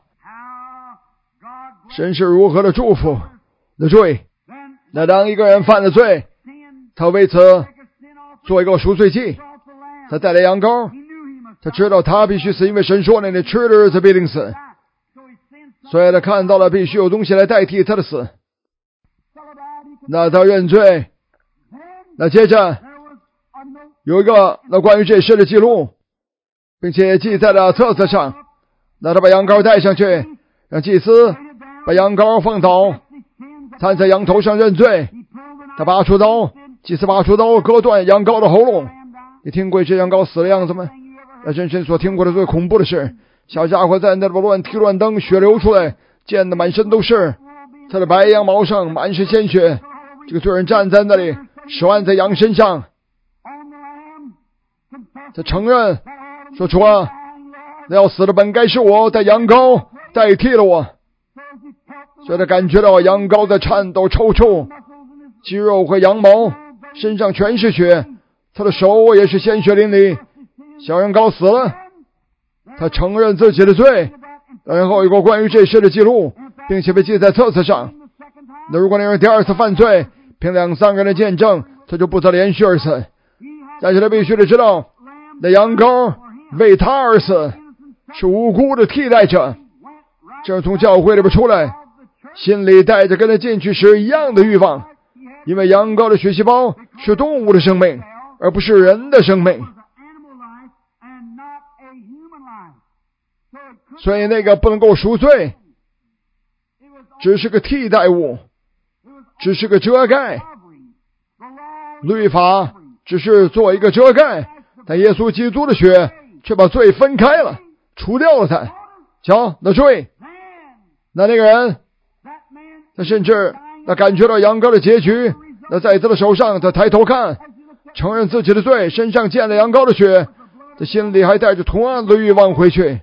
神是如何的祝福的罪？那当一个人犯了罪，他为此做一个赎罪祭，他带来羊羔，他知道他必须死，因为神说那你吃的日子必定死，所以他看到了必须有东西来代替他的死。那他认罪，那接着有一个那关于这事的记录，并且记在了册子上。那他把羊羔带上去，让祭司把羊羔放倒，摊在羊头上认罪。他拔出刀，祭司拔出刀割断羊羔的喉咙。你听过这羊羔死的样子吗？那真是所听过的最恐怖的事。小家伙在那里乱踢乱蹬，血流出来，溅得满身都是，他的白羊毛上满是鲜血。这个罪人站在那里，手按在羊身上，他承认说，主啊，那要死的本该是我，但羊羔代替了我。所以他感觉到羊羔的颤抖抽搐，肌肉和羊毛，身上全是血，他的手也是鲜血淋漓。小羊羔死了，他承认自己的罪，然后有个关于这事的记录，并且被记在册子上。那如果那人第二次犯罪，凭两三个人的见证，他就不得连续而死。但是他必须得知道，那羊羔为他而死，是无辜的替代者。这从教会里边出来，心里带着跟他进去时一样的欲望，因为羊羔的血细胞是动物的生命，而不是人的生命。所以那个不能够赎罪，只是个替代物，只是个遮盖。律法只是做一个遮盖，但耶稣基督的血却把罪分开了，除掉了它。瞧，那罪，那那个人，他甚至他感觉到羊羔的结局，那在他的手上，他抬头看，承认自己的罪，身上溅了羊羔的血，他心里还带着同样的欲望回去。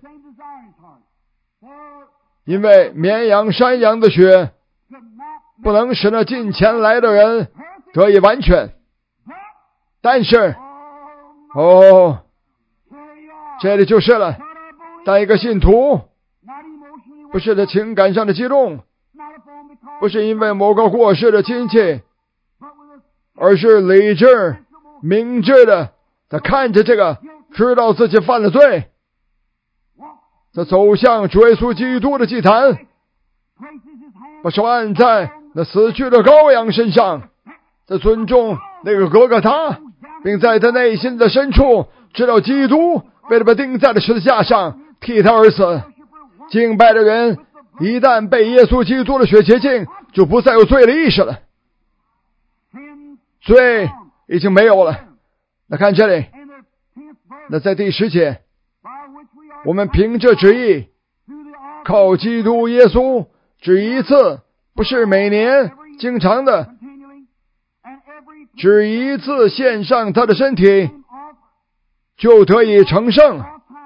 因为绵羊山羊的血不能使那近前来的人得以完全，但是哦，这里就是了，当一个信徒不是在情感上的激动，不是因为某个过世的亲戚，而是理智明智的，他看着这个，知道自己犯了罪，他走向主耶稣基督的祭坛，把手按在那死去的羔羊身上，他尊重那个哥哥他，并在他内心的深处知道基督为他们钉在了十字架上，替他而死。敬拜的人一旦被耶稣基督的血洁净，就不再有罪的意识了，罪已经没有了。那看这里，那在第十节，我们凭着旨意靠基督耶稣，只一次，不是每年经常的，只一次献上他的身体，就得以成圣。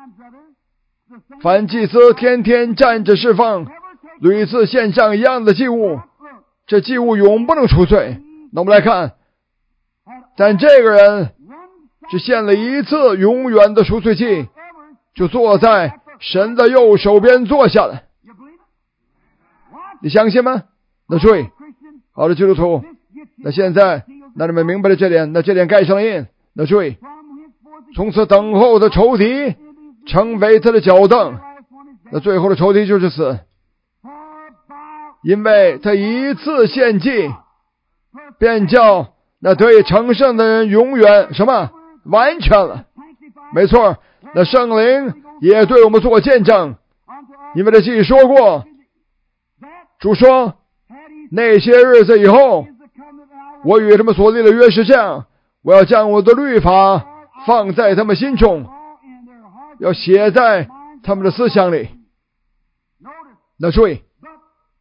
凡祭司天天站着释放，屡次献上一样的祭物，这祭物永不能除罪。那我们来看，但这个人只献了一次永远的赎罪祭，就坐在神的右手边坐下了。你相信吗？那注意，好的基督徒，那现在那你们明白了这点，那这点盖上了印。那注意，从此等候的仇敌成为他的脚凳，那最后的仇敌就是死，因为他一次献祭，便叫那得以成圣的人永远什么完全了。没错，那圣灵也对我们做见证，因为他自己说过，主说那些日子以后，我与他们所立的约是这样，我要将我的律法放在他们心中，要写在他们的思想里。那注意，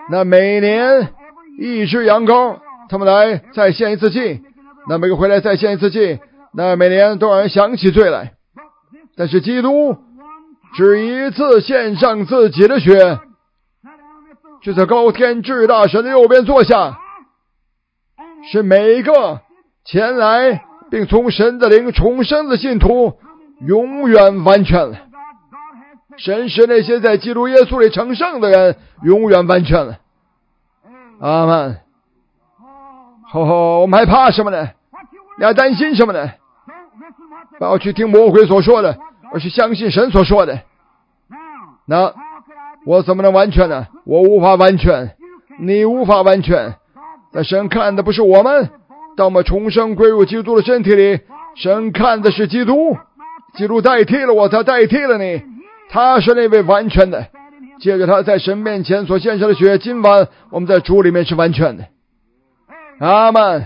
那每年一只羊羔，他们来再献一次祭，那每个回来再献一次祭，那每年都让人想起罪来。但是基督只一次献上自己的血，就在高天至大神的右边坐下，是每一个前来并从神的灵重生的信徒永远完全了。神使那些在基督耶稣里成圣的人永远完全了。阿们。吼吼，我们还怕什么呢？你还担心什么呢？不要去听魔鬼所说的，而是相信神所说的。那我怎么能完全呢？我无法完全，你无法完全。但神看的不是我们，当我们重生归入基督的身体里，神看的是基督。基督代替了我，他代替了你，他是那位完全的。借着他在神面前所献上的血，今晚我们在主里面是完全的。阿们。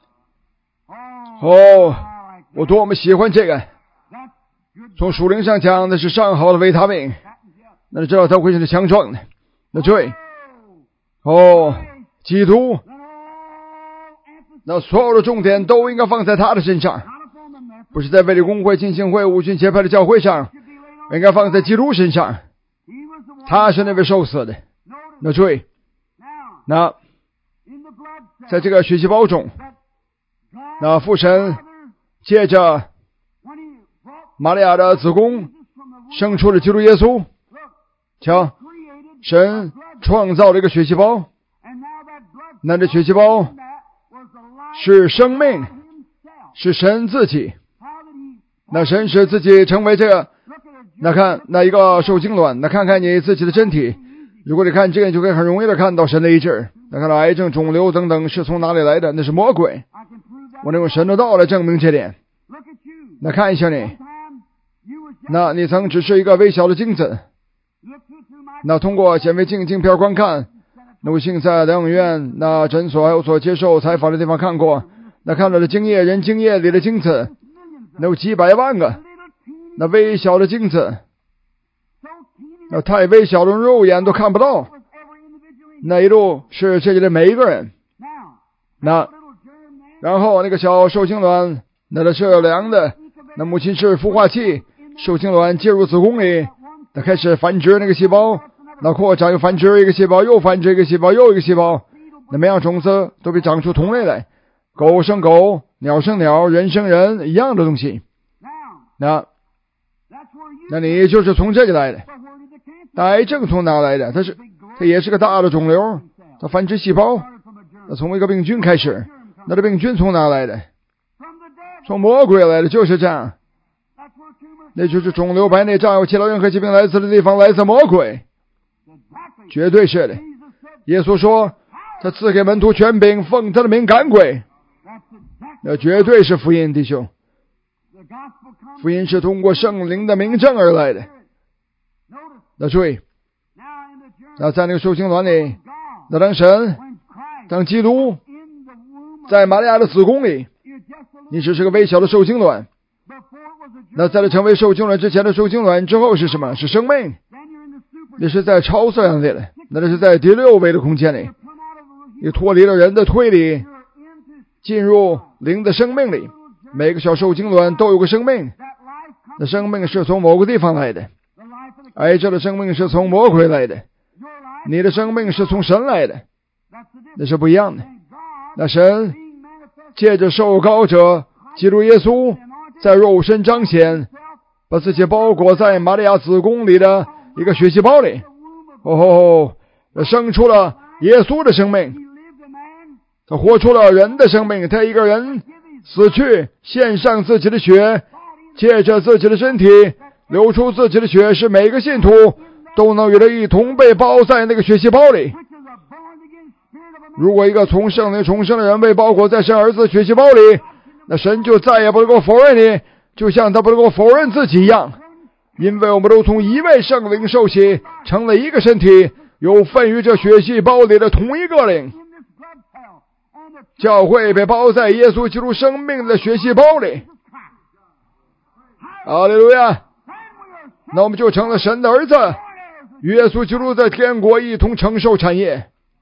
哦，我多么喜欢这个。从属灵上讲，那是上好的维他命，那你知道他会是强壮的。那对，哦，基督，那所有的重点都应该放在他的身上，不是在卫理公会、浸信会、五旬节派的教会上，应该放在基督身上。他是那位受死的。那对，那在这个血细胞中，那父神借着玛利亚的子宫生出了基督耶稣。瞧，神创造了一个血细胞，那这血细胞是生命，是神自己。那神使自己成为这个，那看那一个受精卵，那看看你自己的身体，如果你看这个，就可以很容易的看到神的意志。那看到癌症、肿瘤等等是从哪里来的，那是魔鬼。我能用神的道来证明这点。那看一下你，那你曾只是一个微小的精子，那通过显微镜镜片观看，那我幸在疗养院、那诊所还有所接受采访的地方看过，那看到的精液人精液里的精子，那有几百万个，那微小的精子，那太微小的肉眼都看不到，那一路是这里的每一个人。那然后那个小受精卵，那它是凉的，那母亲是孵化器，受精卵介入子宫里，它开始繁殖那个细胞，那扩张又繁殖一个细胞，又繁殖一个细胞，又一个细胞，那每样种子都被长出同类来，狗生狗，鸟生鸟，人生人，一样的东西。那那你就是从这里来的。癌症从哪来的？它是它也是个大的肿瘤，它繁殖细胞，那从一个病菌开始。那这病菌从哪来的？从魔鬼来的，就是这样。那就是肿瘤、白内障有其他任何疾病来自的地方，来自魔鬼，绝对是的。耶稣说他赐给门徒权柄，奉他的名赶鬼，那绝对是福音，弟兄。福音是通过圣灵的明证而来的。那注意，那在那个受精卵里，那当神当基督在玛利亚的子宫里，你只是个微小的受精卵。那在它成为受精卵之前的受精卵之后是什么？是生命。那是在超自然里的，那是在第六维的空间里，你脱离了人的推理，进入灵的生命里。每个小受精卵都有个生命，那生命是从某个地方来的。癌症的生命是从魔鬼来的，你的生命是从神来的，那是不一样的。那神借着受膏者基督耶稣在肉身彰显，把自己包裹在玛利亚子宫里的一个血细胞里，哦吼，生出了耶稣的生命，他活出了人的生命。他一个人死去，献上自己的血，借着自己的身体流出自己的血，使每个信徒都能与他一同被包在那个血细胞里。如果一个从圣灵重生的人被包裹在神儿子血细胞里，那神就再也不能够否认你，就像他不能够否认自己一样。因为我们都从一位圣灵受洗，成了一个身体，有份于这血细胞里的同一个灵。教会被包在耶稣基督生命的血细胞里。哈利路亚！那我们就成了神的儿子，与耶稣基督在天国一同承受产业。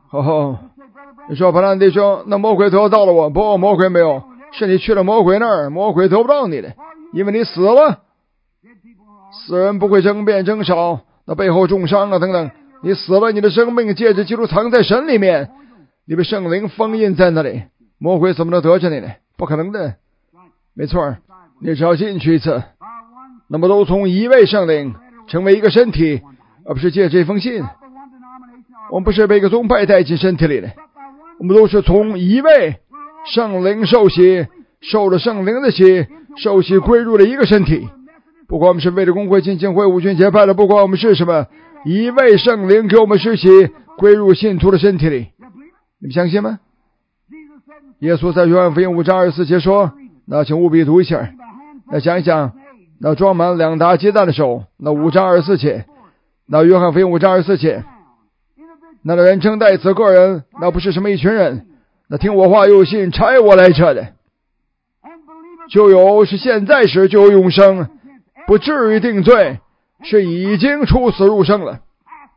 哦，你说巴兰弟兄，那魔鬼得到了我？不，魔鬼没有，是你去了魔鬼那儿，魔鬼得不到你的，因为你死了。死人不会争辩争吵，那背后重伤啊等等，你死了，你的生命借着基督藏在神里面，你被圣灵封印在那里，魔鬼怎么能得着你呢？不可能的。没错，你只要进去一次，那么都从一位圣灵成为一个身体，而不是借这封信。我们不是被一个宗派带进身体里的，我们都是从一位圣灵受洗，受了圣灵的洗，受洗归入了一个身体。不管我们是为了公会、浸信会、五旬节派的，不管我们是什么，一位圣灵给我们施洗，归入信徒的身体里。你们相信吗？耶稣在约翰福音五章二十四节说，那请务必读一下，那想一想，那装满两打鸡蛋的手，那五章二十四节，那约翰福音五章二十四节，那的人称代此个人，那不是什么一群人，那听我话又信差我来者的，就有是现在时就有永生，不至于定罪，是已经出死入生了。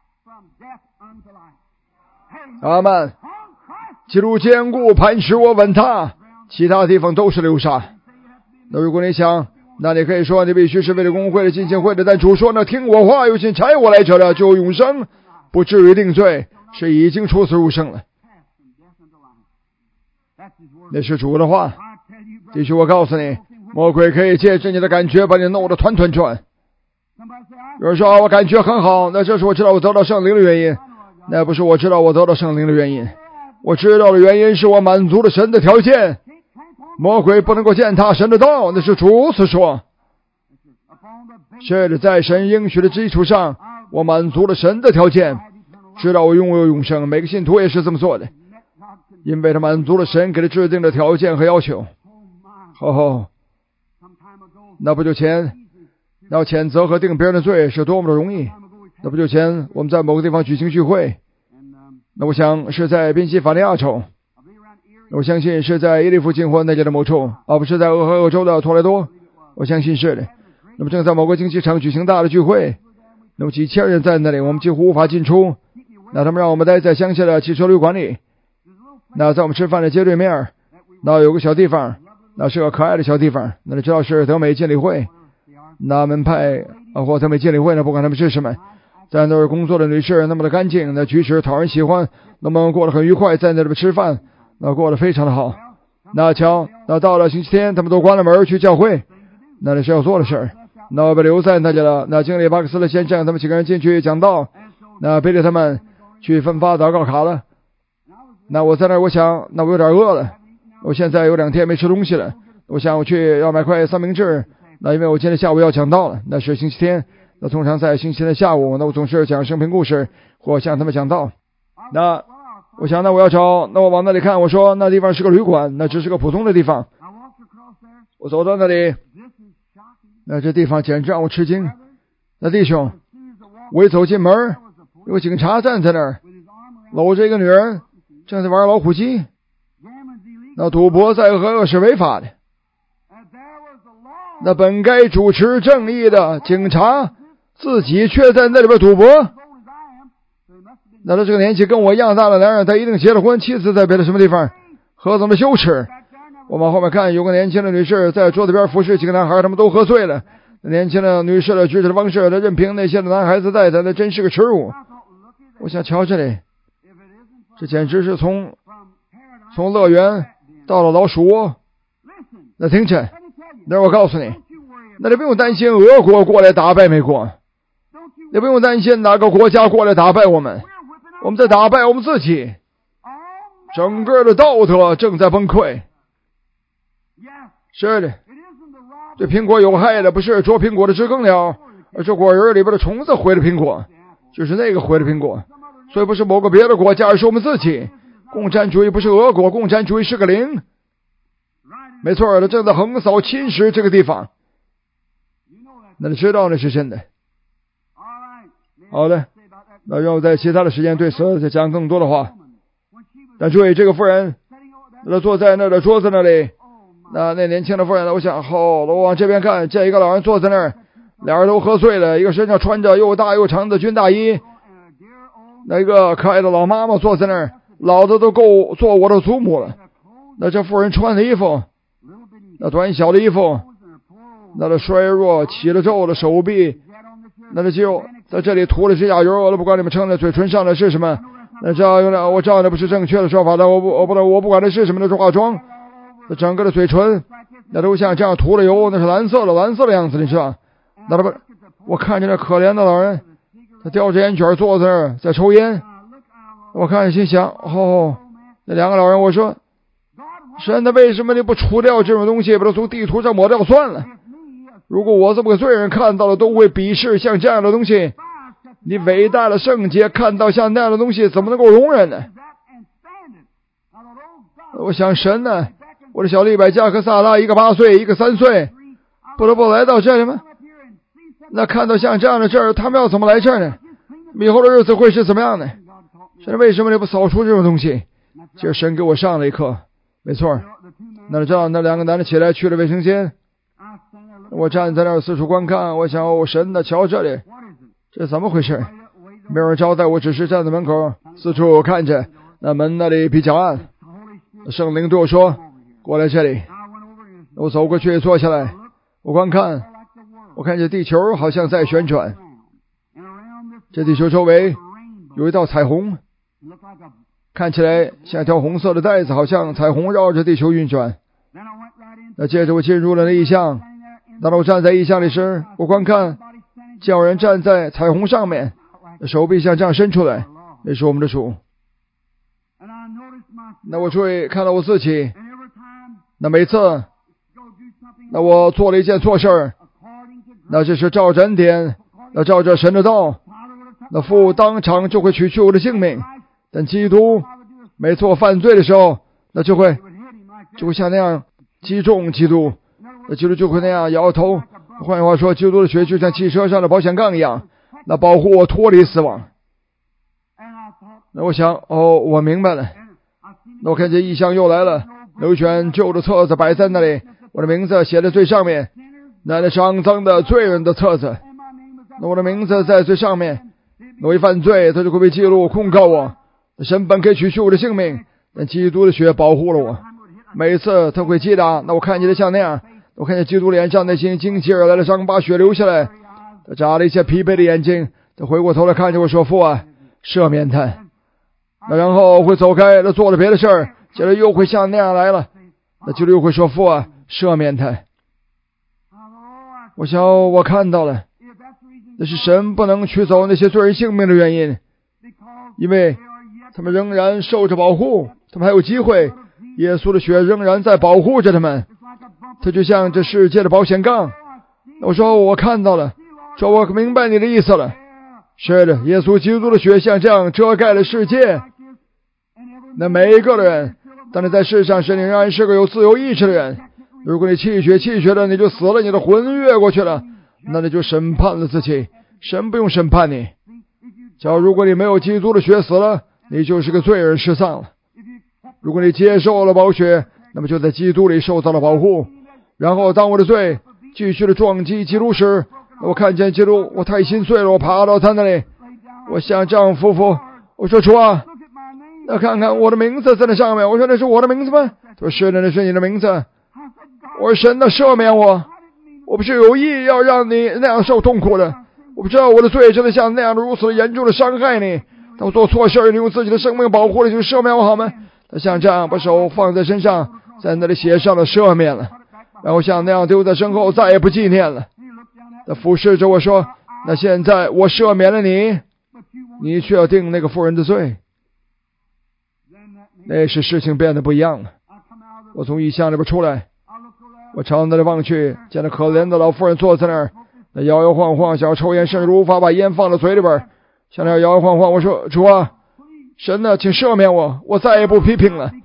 阿们。基督坚固磐石我稳踏，其他地方都是流沙。那如果你想，那你可以说你必须是为了公会的、浸信会的，但主说呢，听我话又信差我来者的，就有永生，不至于定罪，是已经出死入生了。那是主的话。弟兄，我告诉你，魔鬼可以借着你的感觉把你弄得团团转。有人说我感觉很好，那这是我知道我得到圣灵的原因。那不是我知道我得到圣灵的原因，我知道的原因是我满足了神的条件。魔鬼不能够践踏神的道，那是主所说。是的，在神应许的基础上，我满足了神的条件，知道我拥有永生。每个信徒也是这么做的，因为他满足了神给他制定的条件和要求。哦吼，那不就前要谴责和定别人的罪是多么的容易。那不就前我们在某个地方举行聚会，那我想是在宾夕法尼亚州，我相信是在伊利附近或那里的某处，而不是在俄亥俄州的托莱多，我相信是的。那么正在某个竞技场举行大的聚会，那么几千人在那里，我们几乎无法进出，那他们让我们待在乡下的汽车旅馆里。那在我们吃饭的街对面，那有个小地方，那是个可爱的小地方，那你知道是德美建理会，那门派啊或德美建理会呢，不管他们是什么，在那儿工作的女士那么的干净，那举止讨人喜欢，那么过得很愉快，在那里吃饭，那过得非常的好。那瞧，那到了星期天他们都关了门去教会，那里是要做的事儿，那我被留在那里了。那经理巴克斯的先生他们几个人进去讲道，那贝利他们去分发祷告卡了。那我在那儿，我想那我有点饿了，我现在有两天没吃东西了，我想我去要买块三明治，那因为我今天下午要讲道了，那是星期天，那通常在星期天的下午，那我总是讲生平故事或向他们讲道。那我想那我要找，那我往那里看，我说那地方是个旅馆，那只是个普通的地方。我走到那里，那这地方简直让我吃惊。那弟兄，我一走进门，有警察站在那儿，搂着一个女人正在玩老虎机。那赌博在俄亥俄是违法的，那本该主持正义的警察自己却在那里边赌博。那他这个年纪跟我一样大的男人，他一定结了婚，妻子在别的什么地方，何等的羞耻。我往后面看，有个年轻的女士在桌子边服侍几个男孩，他们都喝醉了。年轻的女士的举止的方式，她任凭那些的男孩子带她，那真是个耻辱。我想瞧这里，这简直是从从乐园到了老鼠窝。那听着，那我告诉你，那你不用担心俄国过来打败美国，也不用担心哪个国家过来打败我们，我们在打败我们自己。整个的道德正在崩溃。是的，对苹果有害的不是啄苹果的知更鸟，而是果仁里边的虫子毁了苹果，就是那个毁了苹果。所以不是某个别的国家，而是我们自己。共产主义不是俄国，共产主义是个零。没错，它正在横扫侵蚀这个地方。那你知道那是真的。好的，那让我在其他的时间对此再讲更多的话。但注意，这个妇人她坐在那的桌子那里，那那年轻的妇人，我想好了，我往这边看，见一个老人坐在那儿，俩人都喝醉了，一个身上穿着又大又长的军大衣，那一个可爱的老妈妈坐在那儿， 老的都够做我的祖母了。那这妇人穿的衣服，那短小的衣服，那这衰弱起了皱的手臂，那这肌肉在这里涂了指甲油，我都不管你们称的嘴唇上的是什么。那这样我知道那不是正确的说法的，我不我不我不管这是什么，那是化妆。那整个的嘴唇那都像这样涂了油，那是蓝色的蓝色的样子，你知道？那不，我看见那可怜的老人，他叼着烟卷坐在那儿在抽烟。我看着心想，哦，那两个老人，我说，神的，为什么你不除掉这种东西，把它从地图上抹掉算了？如果我这么个罪人看到了都会鄙视像这样的东西，你伟大的圣洁看到像那样的东西怎么能够容忍呢？我想神呢，我的小利百加和萨拉，一个八岁一个三岁，不得不来到这里吗？那看到像这样的事儿，他们要怎么来这儿呢？以后的日子会是怎么样呢？神，为什么你不扫除这种东西？其实神给我上了一课，没错。那这样，那两个男的起来去了卫生间，我站在那儿四处观看，我想，哦，神的，瞧这里，这怎么回事？没有人招待我，只是站在门口四处看着。那门那里比较暗，圣灵对我说：“过来这里。”我走过去坐下来，我观看，我看见地球好像在旋转，这地球周围有一道彩虹，看起来像一条红色的带子，好像彩虹绕着地球运转。那接着我进入了那异象，当我站在异象里时，我观看叫人站在彩虹上面，手臂像这样伸出来，那是我们的主。那我注意看到我自己，那每次那我做了一件错事，那就是照着恩典，那照着神的道，那父当场就会取去我的性命。但基督每次我犯罪的时候，那就会就会像那样击中基督，那基督就会那样摇头。换句话说，基督的血就像汽车上的保险杠一样，那保护我脱离死亡。那我想，哦，我明白了。那我看见异象又来了，有一卷旧的册子摆在那里，我的名字写在最上面，那那是肮脏的罪人的册子。那我的名字在最上面，我一犯罪，他就会被记录控告我。神本可以取去我的性命，但基督的血保护了我。每次他会击打，那我看见的像那样，我看见基督脸上那些惊奇而来的伤疤血流下来，他眨了一些疲惫的眼睛，他回过头来看着我说：“父啊，赦免他。”那然后会走开，他做了别的事儿，接着又会像那样来了，那基督又会说：“父啊，赦免他。”我想我看到了，那是神不能取走那些罪人性命的原因，因为他们仍然受着保护，他们还有机会，耶稣的血仍然在保护着他们，他就像这世界的保险杠。我说我看到了，说我明白你的意思了。是的，耶稣基督的血像这样遮盖了世界。那每一个人，当你在世上时，你仍然是个有自由意志的人。如果你气血气血的，你就死了，你的魂越过去了，那你就审判了自己。神不用审判你。假如如果你没有基督的血死了，你就是个罪人失丧了。如果你接受了宝血，那么就在基督里受到了保护。然后当我的罪继续的撞击基督时，我看见基督，我太心碎了，我爬到他那里，我向丈夫夫，我说：“主啊，那看看我的名字在那上面。”我说：“那是我的名字吗？”他说：“是的，那是你的名字。”我说：“神的赦免我，我不是有意要让你那样受痛苦的。我不知道我的罪真的像那样的如此严重的伤害你。当我做错事，你用自己的生命保护了，就赦免我好吗？”他像这样把手放在身上，在那里写上了赦免了，然后像那样丢在身后，再也不纪念了。他俯视着我说：“那现在我赦免了你，你却要定那个妇人的罪。”那时事情变得不一样了。我从异象里边出来，我朝那里望去，见那可怜的老妇人坐在那儿，那摇摇晃晃，想要抽烟，甚至无法把烟放到嘴里边，像那样摇摇晃晃。我说：“主啊，神呢，请赦免我，我再也不批评了。”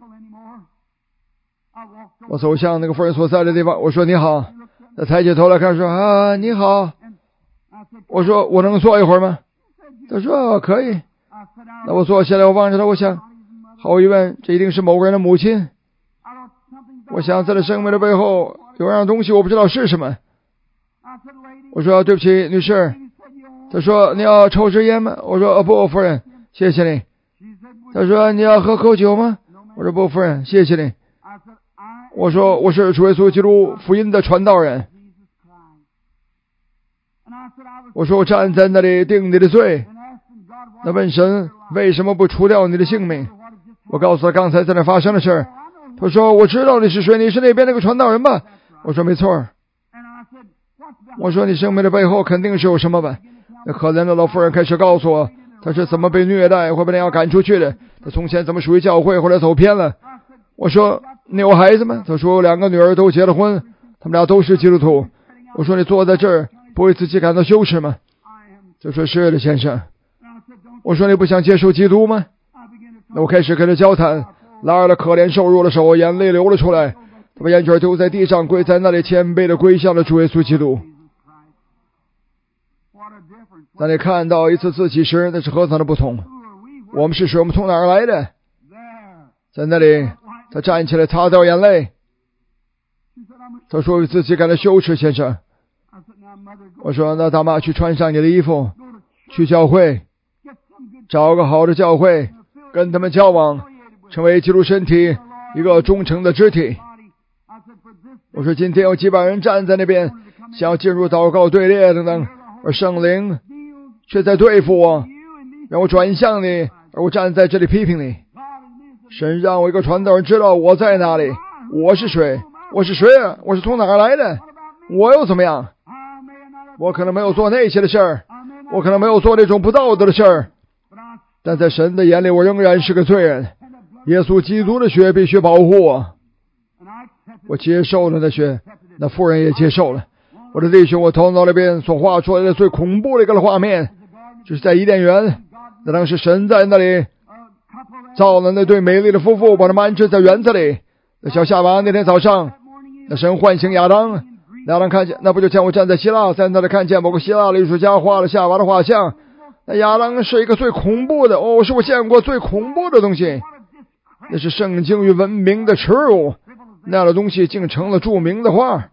我走向那个妇人所在的地方，我说：“你好。”他抬起头来看，说：“啊，你好。”我说：“我能坐一会儿吗？”他说：“哦，可以。”那我坐下来，我望着他，我想，毫无疑问，这一定是某个人的母亲。我想，在他生命的背后有样东西，我不知道是什么。我说：“对不起，女士。”他说：“你要抽支烟吗？”我说：“哦，不，夫人，谢谢你。” 他说你要喝口酒吗？我说不，夫人，谢谢你。我说我是主耶稣基督福音的传道人。我说我站在那里定你的罪，那问神为什么不除掉你的性命？我告诉他刚才在那发生的事。他说我知道你是谁，你是那边那个传道人吧？我说没错。我说你生命的背后肯定是有什么吧？那可怜的老妇人开始告诉我他是怎么被虐待或被那样赶出去的，他从前怎么属于教会后来走偏了。我说你有孩子吗？他说我两个女儿都结了婚，他们俩都是基督徒。我说你坐在这儿不为自己感到羞耻吗？他说是的，先生。我说你不想接受基督吗？那我开始跟他交谈，拉尔的可怜瘦弱的手，眼泪流了出来，他把烟卷丢在地上，跪在那里谦卑的跪向了主耶稣基督。当你看到一次次启示，那是何等的不同。我们是谁？我们从哪儿来的？在那里他站起来擦掉眼泪，他说为自己感到羞耻，先生。我说那大妈去穿上你的衣服，去教会，找个好的教会，跟他们交往，成为基督身体一个忠诚的肢体。我说今天有几百人站在那边，想要进入祷告队列等等，而圣灵却在对付我，让我转向你，而我站在这里批评你。神让我一个传道人知道我在哪里，我是谁，我是谁啊？我是从哪儿来的？我又怎么样？我可能没有做那些的事儿，我可能没有做那种不道德的事儿，但在神的眼里我仍然是个罪人。耶稣基督的血必须保护我。我接受了那血，那妇人也接受了。我的弟兄，我头脑里边所画出来的最恐怖的一个画面，就是在伊甸园，那当时神在那里造了那对美丽的夫妇，把他们安置在园子里。那小夏娃那天早上，那神唤醒亚当，亚当看见，那不就见我站在希腊，在那里看见某个希腊的艺术家画了夏娃的画像。那亚当是一个最恐怖的，哦，是我见过最恐怖的东西。那是圣经与文明的耻辱，那样的东西竟成了著名的画。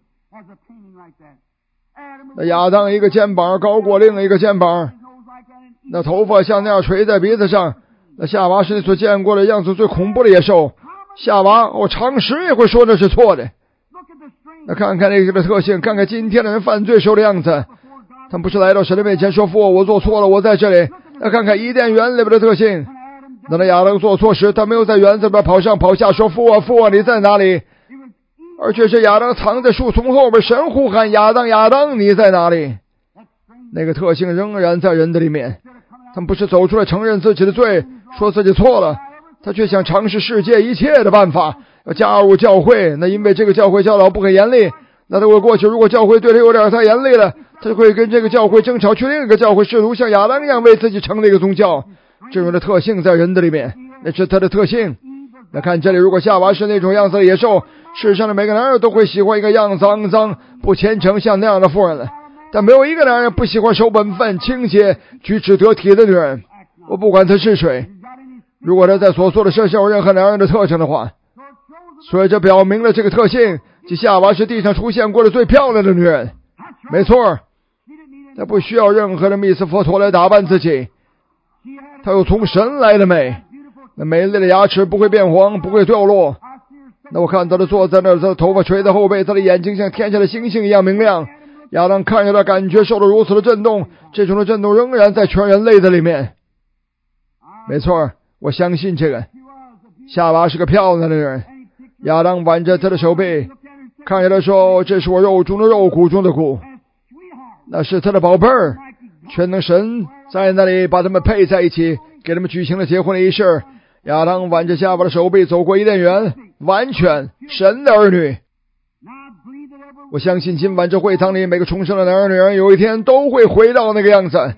那亚当一个肩膀高过另一个肩膀，那头发像那样垂在鼻子上。那夏娃是你所见过的样子最恐怖的野兽。夏娃，我常识也会说这是错的。那看看那个的特性，看看今天的人犯罪时候的样子，他们不是来到神的面前说父，我做错了，我在这里。那看看伊甸园里边的特性，那亚当做错时，他没有在园子里边跑上跑下说父啊父啊你在哪里，而却是亚当藏在树丛后边，神呼喊亚当亚当你在哪里。那个特性仍然在人的里面，他们不是走出来承认自己的罪，说自己错了，他却想尝试世界一切的办法，要加入教会。那因为这个教会教导不很严厉，那他会过去，如果教会对他有点太严厉了，他就会跟这个教会争吵，去另一个教会，试图像亚当一样为自己成立一个宗教。这种的特性在人的里面，那是他的特性。那看这里，如果夏娃是那种样子的野兽，世上的每个男人都会喜欢一个样子肮脏不虔诚像那样的妇人了，但没有一个男人不喜欢守本分清洁举止得体的女人。我不管他是谁，如果他在所做的事上有任何男人的特征的话，所以这表明了这个特性，即夏娃是地上出现过的最漂亮的女人。没错，她不需要任何的密斯佛陀来打扮自己，她有从神来的美。那美丽的牙齿不会变黄，不会掉落。那我看到他坐在那儿，他的头发垂在后背，他的眼睛像天下的星星一样明亮。亚当看着他，感觉受了如此的震动，这种的震动仍然在全人类的里面。没错，我相信这个。夏娃是个漂亮的人。亚当挽着他的手臂，看着他说，这是我肉中的肉，骨中的骨，那是他的宝贝儿。全能神在那里把他们配在一起，给他们举行了结婚的仪式。亚当挽着夏娃的手臂走过伊甸园，完全神的儿女。我相信今晚这会堂里每个重生的男人女人有一天都会回到那个样子。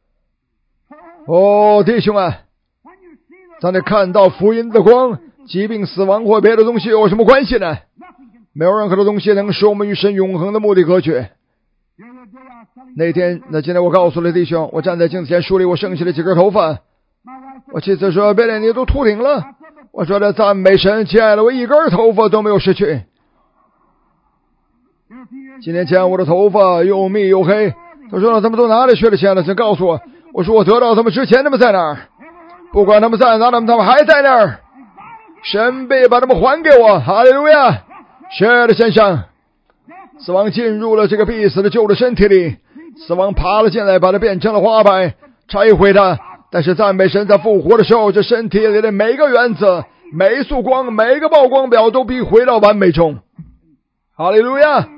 哦，弟兄啊，当你看到福音的光，疾病死亡或别的东西有什么关系呢？没有任何的东西能使我们与神永恒的目的隔绝。那天那今天我告诉了弟兄，我站在镜子前梳理我剩下的几根头发。我妻子说，别连你都秃顶了。我说的赞美神，亲爱的，我一根头发都没有失去。几年前我的头发又密又黑，他说他们都哪里学了钱了？请告诉我。我说我得到他们之前他们在哪儿？ 不管他们在哪，他们他们还在那儿。神必把他们还给我，哈利路亚！是的，先生。死亡进入了这个必死的旧的身体里，死亡爬了进来，把它变成了花白，拆毁它。但是赞美神，在复活的时候，这身体里的每个原子、每一束光、每一个曝光表都必回到完美中。哈利路亚！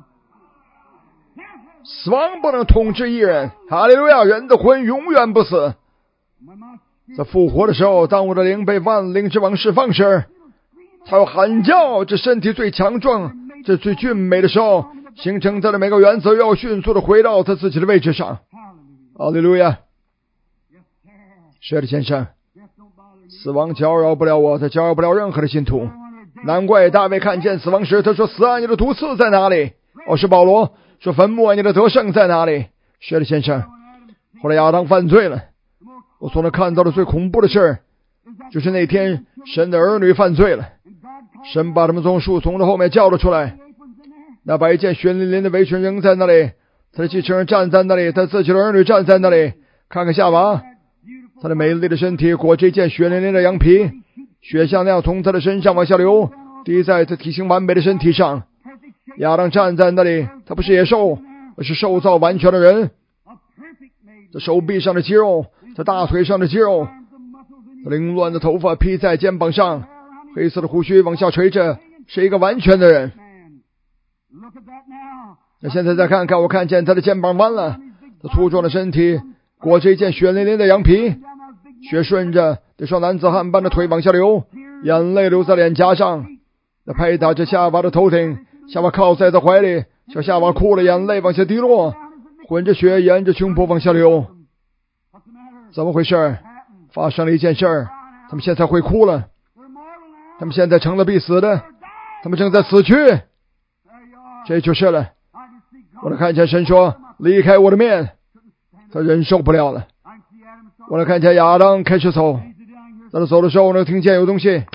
死亡不能统治一人，哈利路亚！人的魂永远不死。在复活的时候，当我的灵被万灵之王释放时，他要喊叫，这身体最强壮、这最俊美的时候，形成它的每个原则要迅速的回到他自己的位置上。哈利路亚！是的，先生，死亡搅扰不了我，它搅扰不了任何的信徒。难怪大卫看见死亡时，他说：“死啊，你的毒刺在哪里？”哦，是保罗说：“坟墓啊，你的得胜在哪里？”是的，先生。后来亚当犯罪了，我所能看到的最恐怖的事，就是那天神的儿女犯罪了，神把他们从树丛的后面叫了出来。那把一件血淋淋的围裙扔在那里，他的继承人站在那里，他自己的儿女站在那里，看看夏娃，他的美丽的身体裹着一件血淋淋的羊皮，血像那样从他的身上往下流，滴在他体型完美的身体上。亚当站在那里，他不是野兽，而是受造完全的人。他手臂上的肌肉，他大腿上的肌肉，他凌乱的头发披在肩膀上，黑色的胡须往下垂着，是一个完全的人。那现在再看看，我看见他的肩膀弯了，他粗壮的身体裹着一件血淋淋的羊皮，血顺着这双男子汉般的腿往下流，眼泪流在脸颊上。他拍打着夏娃的头顶，夏娃靠在他怀里，小夏娃哭了，眼泪往下滴落，混着血沿着胸脯往下流。怎么回事？发生了一件事，他们现在会哭了，他们现在成了必死的，他们正在死去。这就是了。我能看见神说：“离开我的面。”他忍受不了了。我能看见亚当开始走，在他走的时候，我能听见有东西。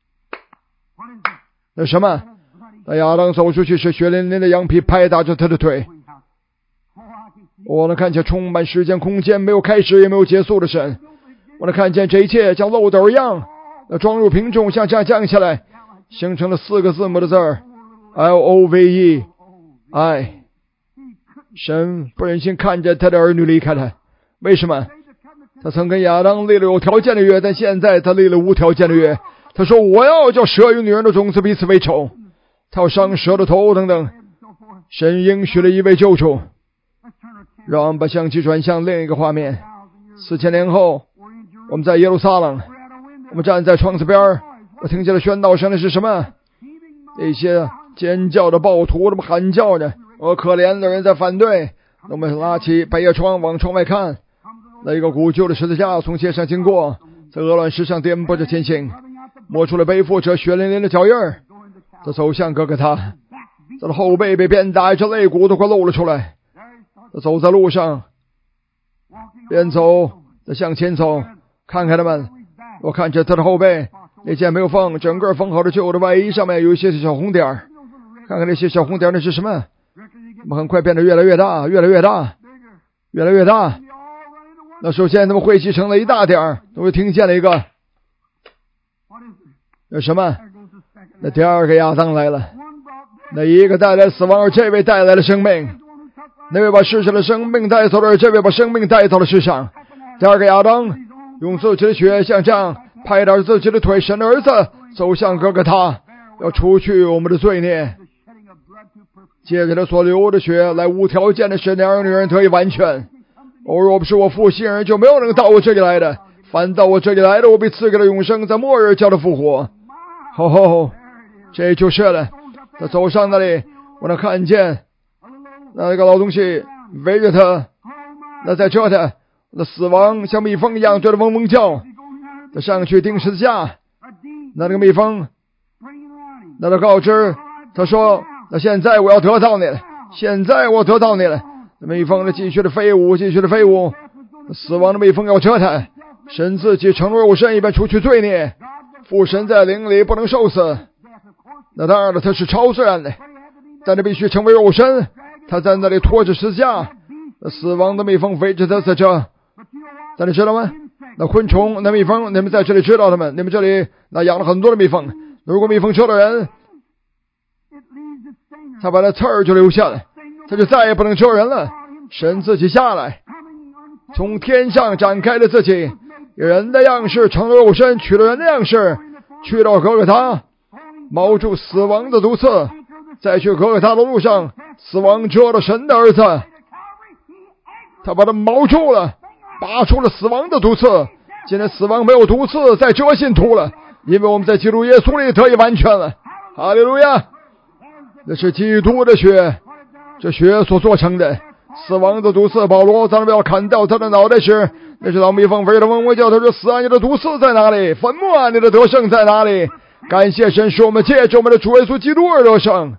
那什么？当亚当走出去时，血淋淋的羊皮拍打着他的腿。我能看见充满时间空间、没有开始也没有结束的神。我能看见这一切像漏斗一样，那装入瓶中，像这样降下来，形成了四个字母的字儿 L O V E I。神不忍心看着他的儿女离开他。为什么？他曾跟亚当立了有条件的约，但现在他立了无条件的约。他说：“我要叫蛇与女人的种子彼此为仇，他要伤蛇的头等等。”神应许了一位救主。让我们把相机转向另一个画面。四千年后，我们在耶路撒冷，我们站在窗子边，我听见了喧闹声，那是什么？那些尖叫的暴徒，他们喊叫着，而可怜的人在反对。我们拉起百叶窗往窗外看，那一个古旧的十字架从街上经过，在鹅卵石上颠簸着前行，摸出了背负着血淋淋的脚印儿。他走向哥哥他，他的后背被鞭打，这肋骨都快露了出来。他走在路上，边走他向前走，看看他们。我看着他的后背，那件没有缝、整个缝好的旧的外衣上面有一些小红点儿。看看那些小红点儿，那是什么？他们很快变得越来越大，越来越大，越来越大。那首先他们汇集成了一大点儿，我听见了一个，有什么？那第二个亚当来了，那一个带来死亡，而这位带来了生命。那位把世上的生命带走了，而这位把生命带到了世上。第二个亚当用自己的血像这样拍打着自己的腿，神的儿子走向哥哥他，要除去我们的罪孽。借着他所流的血来无条件的使那儿女人得以完全。哦，若不是我父信人，就没有人到我这里来的，反到我这里来的，我被赐给了永生，在末日叫他复活。吼吼，这就是了。他走上那里，我能看见那个老东西围着他，那在这他，那死亡像蜜蜂一样对他嗡嗡叫。他上去钉十字架，那那个蜜蜂，那他告知他说：“那现在我要得到你了，现在我得到你了。”那蜜蜂的继续的飞舞，继续的飞舞。死亡的蜜蜂要蛰他，神自己成了肉身，一般除去罪孽。父神在灵里不能受死。那当然了，他是超自然的，但他必须成为肉身。他在那里拖着十字架，死亡的蜜蜂围着他在这。但你知道吗？ 那昆虫、那蜜蜂，你们在这里知道他们，你们这里那养了很多的蜜蜂。如果蜜蜂蛰了人，他把那刺儿就留下了，他就再也不能蛰人了。神自己下来，从天上展开了自己，以人的样式成了肉身，取了人的样式，去到哥哥他，锚住死亡的毒刺，再去哥哥他的路上，死亡蛰了神的儿子，他把他锚住了，拔出了死亡的毒刺。现在死亡没有毒刺再蛰信徒了，因为我们在基督耶稣里得以完全了。哈利路亚！那是基督的血，这血所做成的。死亡的毒刺，保罗在那边要砍掉他的脑袋时，那是老蜜蜂飞的嗡嗡叫，他说：死啊，你的毒刺在哪里？坟墓啊，你的得胜在哪里？感谢神，使我们借着我们的主耶稣基督而得胜。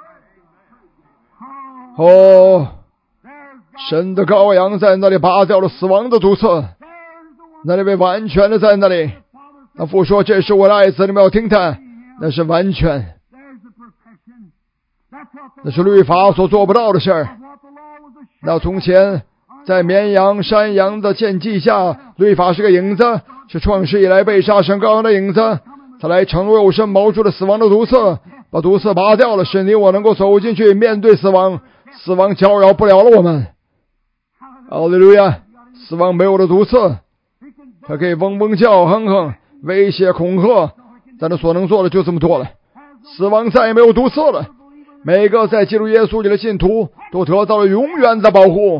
哦，神的羔羊在那里拔掉了死亡的毒刺，那里被完全的在那里。那父说：这是我的爱子，你们要听他。那是完全，那是律法所做不到的事儿。那从前在绵羊、山羊的献祭下，律法是个影子，是创世以来被杀神羔羊的影子。他来成肉身，锚住了死亡的毒刺，把毒刺拔掉了，使你我能够走进去面对死亡，死亡搅扰不了了我们。哈利路亚！死亡没有了毒刺，他可以嗡嗡叫、哼哼、威胁、恐吓，但他所能做的就这么多了。死亡再也没有毒刺了。每个在基督耶稣里的信徒都得到了永远的保护。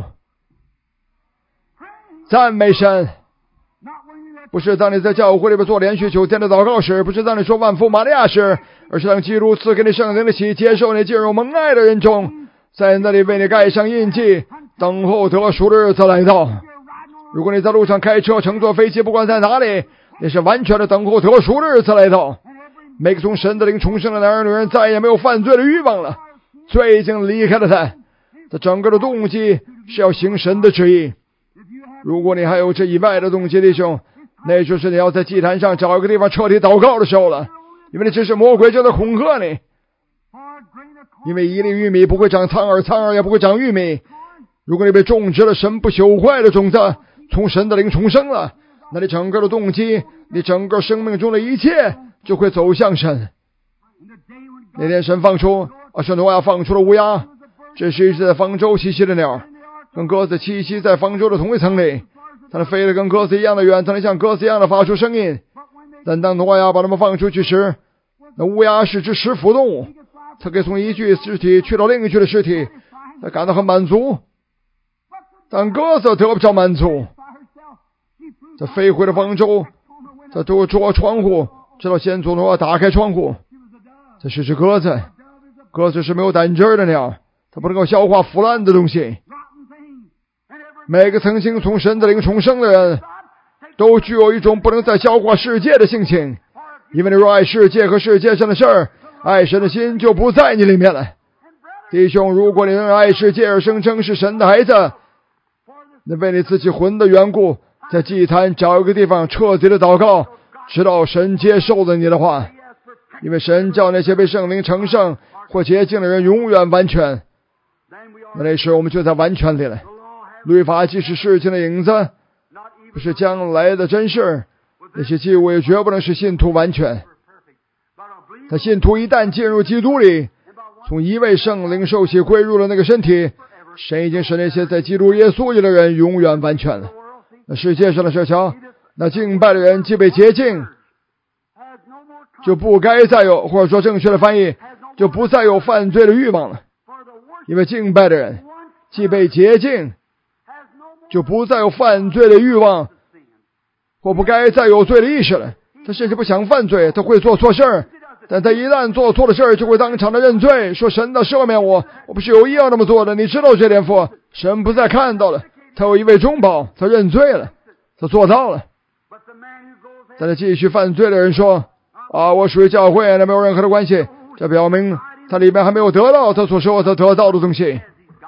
赞美神！不是当你在教会里边做连续九天的祷告时，不是当你说万福玛利亚时，而是当基督赐给你圣灵的喜，接受你进入蒙爱的人中，在那里为你盖上印记，等候得赎的日子来到。如果你在路上开车、乘坐飞机，不管在哪里，你是完全的等候得赎的日子来到。每个从神的灵重生的男人女人再也没有犯罪的欲望了，罪已经离开了他，他整个的动机是要行神的旨意。如果你还有这以外的动机，弟兄，那就是你要在祭坛上找一个地方彻底祷告的时候了，因为这是魔鬼正在恐吓你。因为一粒玉米不会长苍耳，苍耳也不会长玉米。如果你被种植了神不朽坏的种子，从神的灵重生了，那你整个的动机，你整个生命中的一切就会走向神。那天神放出啊，神挪亚放出了乌鸦，这是一只在方舟栖息的鸟，跟鸽子栖息在方舟的同一层里，它们飞得跟鸽子一样的远，它能像鸽子一样的发出声音。但当挪亚把它们放出去时，那乌鸦是只食腐动物，它可以从一具尸体去到另一具的尸体，它感到很满足。但鸽子得不着满足，它飞回了方舟，它都捉窗户，直到先祖挪亚打开窗户。这是只鸽子，鸽子是没有胆汁的鸟，它不能够消化腐烂的东西。每个曾经从神的灵重生的人都具有一种不能再消化世界的性情，因为你若爱世界和世界上的事儿，爱神的心就不在你里面了。弟兄，如果你能爱世界而声称是神的孩子，那为你自己魂的缘故，在祭坛找一个地方彻底的祷告，直到神接受了你的话。因为神叫那些被圣灵成圣或洁净的人永远完全，那那时我们就在完全里了。律法既是事情的影子，不是将来的真事，那些祭物也绝不能使信徒完全。但信徒一旦进入基督里，从一位圣灵受洗归入了那个身体，神已经使那些在基督耶稣里的人永远完全了。那世界上的事情，那敬拜的人既被洁净，就不该再有，或者说正确的翻译，就不再有犯罪的欲望了。因为敬拜的人既被洁净，就不再有犯罪的欲望，或不该再有罪的意识了。他甚至不想犯罪，他会做错事儿，但他一旦做错了事儿，就会当场的认罪，说神的赦免我，我不是有意要那么做的，你知道这点不？神不再看到了，他有一位中保，他认罪了，他做到了。但是继续犯罪的人说啊，我属于教会，那没有任何的关系，这表明他里面还没有得到他所说他得到的东西。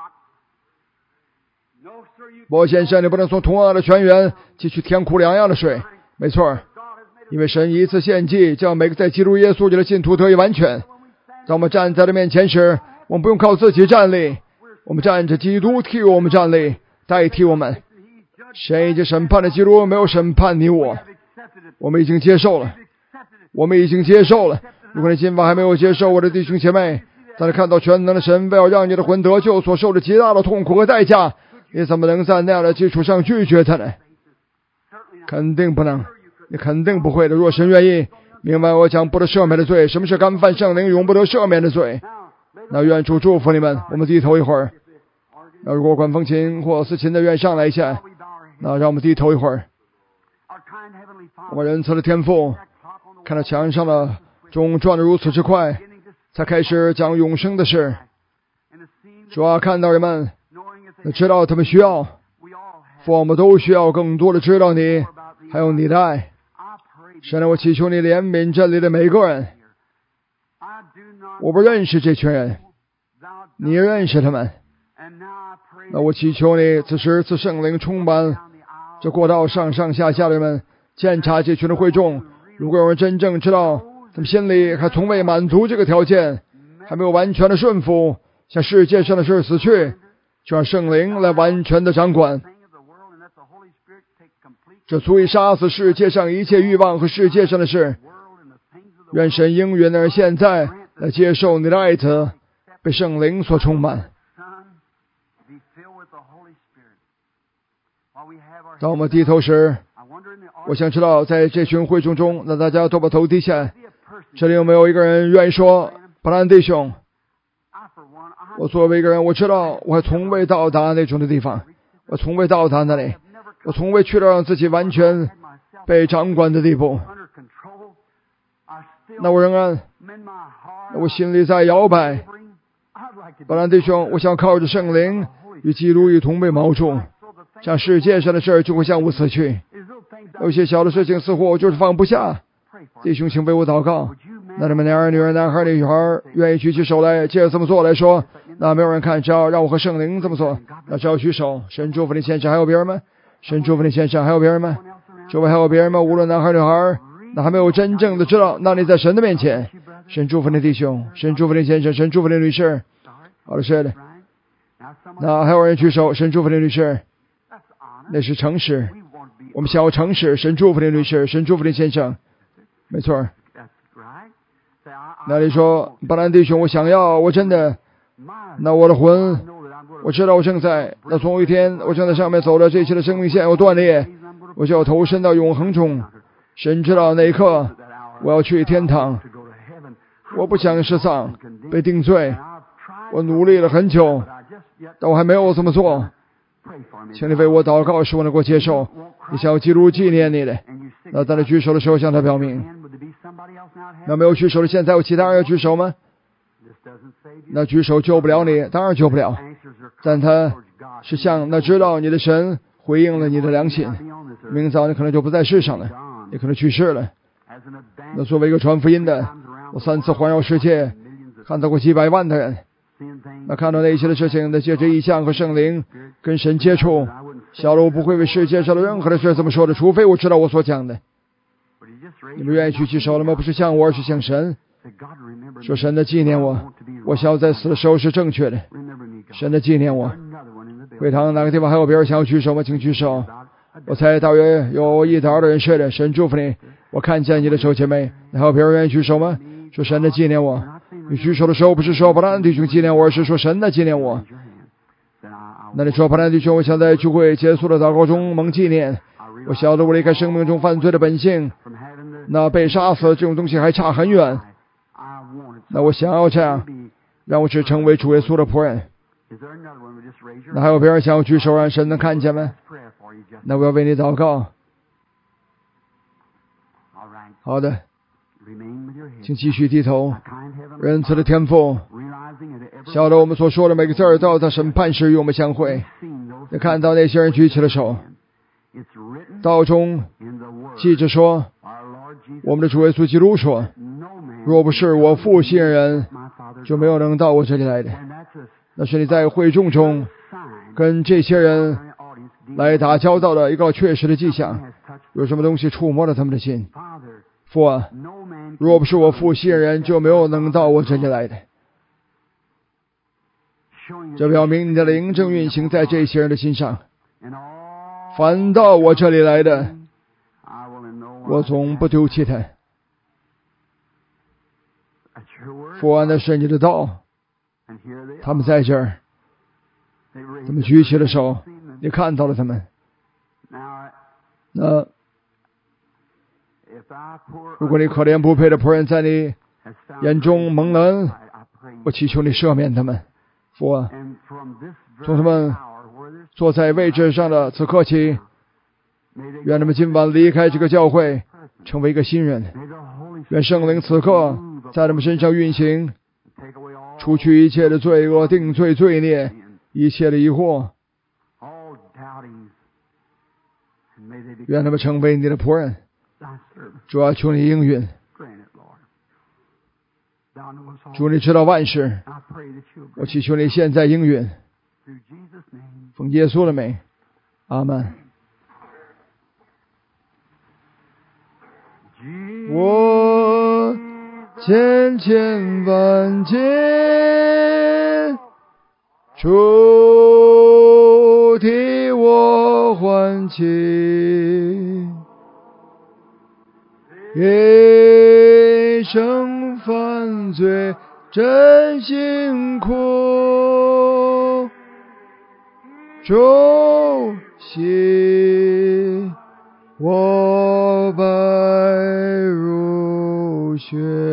我先生，你不能从同样的泉源汲取天苦两样的水。没错，因为神一次献祭，叫每个在基督耶稣里的信徒得以完全。当我们站在他面前时，我们不用靠自己站立，我们站着基督替我们站立，代替我们。 神已经审判了基督，没有审判你我，我们已经接受了，我们已经接受了。如果你今晚还没有接受，我的弟兄姐妹，当你看到全能的神为了让你的魂得救所受的极大的痛苦和代价，你怎么能在那样的基础上拒绝他呢？肯定不能，你肯定不会的。若神愿意明白我讲不得赦免的罪，什么是干犯圣灵永不得赦免的罪，那愿主祝福你们。我们低头一会儿。那如果管风琴或司琴的愿上来一下，那让我们低头一会儿。我们仁慈的天父，看到墙上的钟转得如此之快，才开始讲永生的事。主啊，看到人们，知道他们需要，父，我们都需要更多的知道你，还有你的爱。神啊，我祈求你怜悯这里的每个人。我不认识这群人，你认识他们。那我祈求你此时此圣灵充满这过道上上下下的人们，检查这群的会众。如果有人真正知道他们心里还从未满足这个条件，还没有完全的顺服，向世界上的事死去，就让圣灵来完全的掌管。这足以杀死世界上一切欲望和世界上的事。愿神应允的人现在来接受你的爱子，被圣灵所充满。当我们低头时，我想知道在这群会众中，那大家都把头低下，这里有没有一个人愿意说，布兰弟兄，我作为一个人，我知道我还从未到达那种的地方，我从未到达那里，我从未去到让自己完全被掌管的地步。那我仍然，那我心里在摇摆。布兰弟兄，我想靠着圣灵与基督一同被锚住，这样世界上的事儿就会向我死去。有些小的事情似乎我就是放不下。弟兄，请为我祷告。那你们男儿、女儿、男孩、女孩愿意举起手来，接着这么做来说，那没有人看，只要让我和圣灵这么做，那只要举手。神祝福你先生，还有别人吗？神祝福你先生，还有别人吗？周围还有别人吗？无论男孩女孩，那还没有真正的知道，那你在神的面前。神祝福你弟兄，神祝福你先生，神祝福你女士。好的，是的。那还有人举手，神祝福你女士。那是诚实，我们想要诚实。神祝福你女士，神祝福你先生。没错。那你说，巴兰弟兄，我想要，我真的，那我的魂，我知道我正在，那总有一天，我正在上面走着这一切的生命线要断裂，我就要投身到永恒中。神知道那一刻，我要去天堂。我不想失丧，被定罪。我努力了很久，但我还没有这么做。请你为我祷告，使我能够接受。你想要基督纪念你的，那在你举手的时候向他表明。那没有举手的，现在有其他人要举手吗？那举手救不了你，当然救不了。但他是向那知道你的神回应了你的良心。明早你可能就不在世上了，你可能去世了。那作为一个传福音的，我三次环绕世界，看到过几百万的人。那看到那一切的事情，那借着意象和圣灵跟神接触，小的我不会为世界上的任何的事这么说的，除非我知道我所讲的。你们愿意举起手了吗？不是向我，而是向神。说神的纪念我，我想要在死的时候是正确的。神的纪念我。会堂哪个地方还有别人想要举手吗？请举手。我猜大约有一打二的人是的。神祝福你。我看见你的手，姐妹。还有别人愿意举手吗？说神的纪念我。你举手的时候不是说巴兰弟兄纪念我，而是说神的纪念我。那你说巴兰弟兄，我想在聚会结束的祷告中蒙纪念。我晓得我离开生命中犯罪的本性，那被杀死这种东西还差很远。那我想要这样，让我只成为主耶稣的仆人。那还有别人想要举手让神能看见吗？那我要为你祷告。好的，请继续低头。仁慈的天父，晓得我们所说的每个字儿都要在审判时与我们相会。你看到那些人举起了手。道中记着说，我们的主耶稣基督说，若不是我父信人，就没有能到我这里来的。那是你在会众中跟这些人来打交道的一个确实的迹象。有什么东西触摸了他们的心？父啊，若不是我父信人，就没有能到我这里来的。这表明你的灵正运行在这些人的心上。 反到我这里来的，我总不丢弃他。父啊，那是你的道，他们在这儿，他们举起了手，你看到了他们。那如果你可怜不配的仆人在你眼中蒙恩，我祈求你赦免他们。父啊，从他们坐在位置上的此刻起，愿他们今晚离开这个教会，成为一个新人。愿圣灵此刻在他们身上运行，除去一切的罪恶、定罪、罪孽，一切的疑惑。愿他们成为你的仆人。主啊，求你应允。主，你知道万事，我祈求你现在应允。奉耶稣的名，阿门。我千千万劫，主替我还清，一生犯罪真辛苦，主洗我白如雪。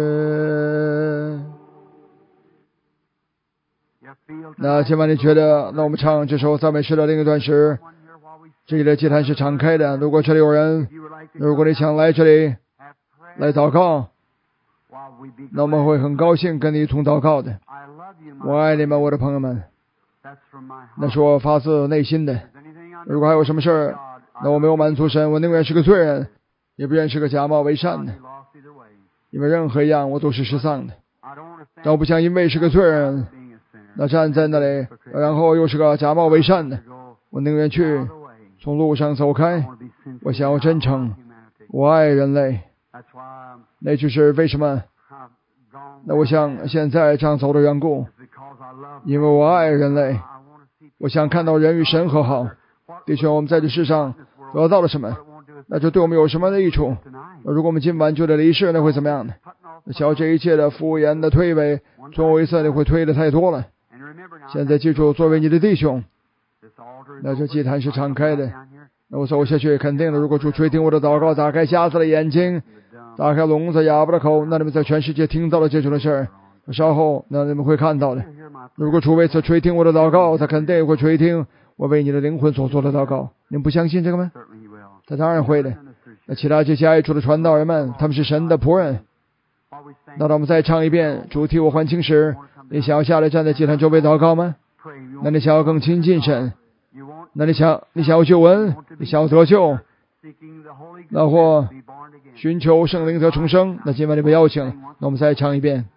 那今晚你觉得，那我们唱这首赞美诗的另一段时，这里的祭坛是敞开的。如果这里有人，如果你想来这里来祷告，那我们会很高兴跟你一同祷告的。我爱你们，我的朋友们，那是我发自内心的。如果还有什么事儿，那我没有满足神，我宁愿是个罪人，也不愿是个假冒为善的。因为任何一样我都是失丧的，但我不想因为是个罪人，那站在那里，然后又是个假冒为善的。我宁愿去从路上走开。我想要真诚，我爱人类。那就是为什么那我想现在这样走的缘故，因为我爱人类。我想看到人与神和好。的确，我们在这世上得到了什么，那就对我们有什么的益处。如果我们今晚就得离世，那会怎么样呢？小这一切的敷衍的推诿，最后一次你会推的太多了。现在记住，作为你的弟兄，那这祭坛是敞开的。那我走下去，肯定的。如果主垂听我的祷告，打开瞎子的眼睛，打开聋子哑巴的口，那你们在全世界听到了这种的事儿。稍后，那你们会看到的。如果主为此垂听我的祷告，他肯定也会垂听我为你的灵魂所做的祷告。你们不相信这个吗？他当然会的。那其他这些爱主的传道人们，他们是神的仆人。那让我们再唱一遍主替我还清时，你想要下来站在祭坛周围祷告吗？那你想要更亲近神？那你想你想要救恩？你想要得救？那或寻求圣灵得重生？那今晚你被邀请，那我们再唱一遍。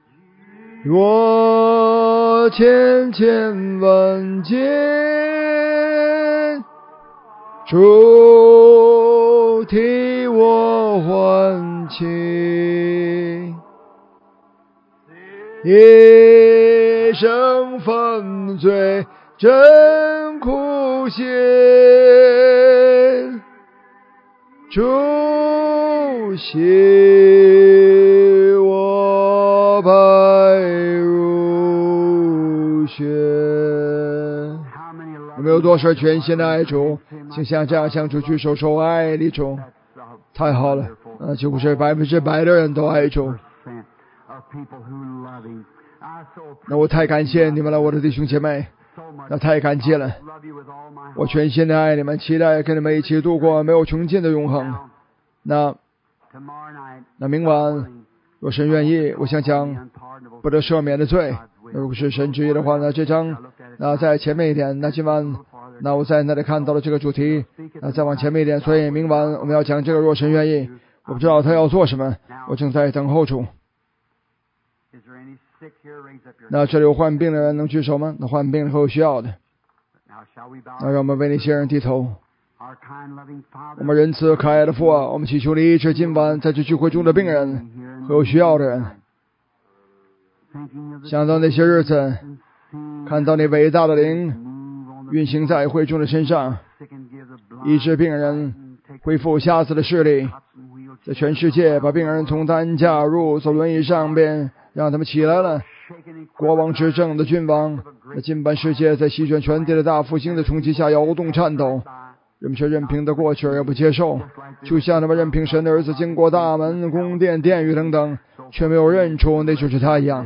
我千千万劫，主替我还清，一生犯罪真苦险，主洗我白如雪。有没有多少全心的爱主？请像这样向主举手说爱你主。太好了，那就不是百分之百的人都爱主。那我太感谢你们了，我的弟兄姐妹，那太感谢了。我全心的爱你们，期待跟你们一起度过没有穷尽的永恒。那那明晚若神愿意，我想讲不得赦免的罪。如果是神旨意的话，那这章那在前面一点。那今晚那我在那里看到了这个主题，那再往前面一点。所以明晚我们要讲这个若神愿意。我不知道他要做什么，我正在等候中。那这里有患病的人能举手吗？那患病和有需要的，那让我们为那些人低头。我们仁慈可爱的父啊，我们祈求你医治今晚在这聚会中的病人和有需要的人。想到那些日子，看到你伟大的灵运行在会众的身上， 医治病人，恢复瞎子的视力，在全世界把病人从担架入坐轮椅上边，让他们起来了。国王执政的君王，那近半世界在席卷全地的大复兴的冲击下摇动颤抖，人们却任凭他过去而不接受，就像他们任凭神的儿子经过大门、宫殿、殿宇等等，却没有认出那就是他一样。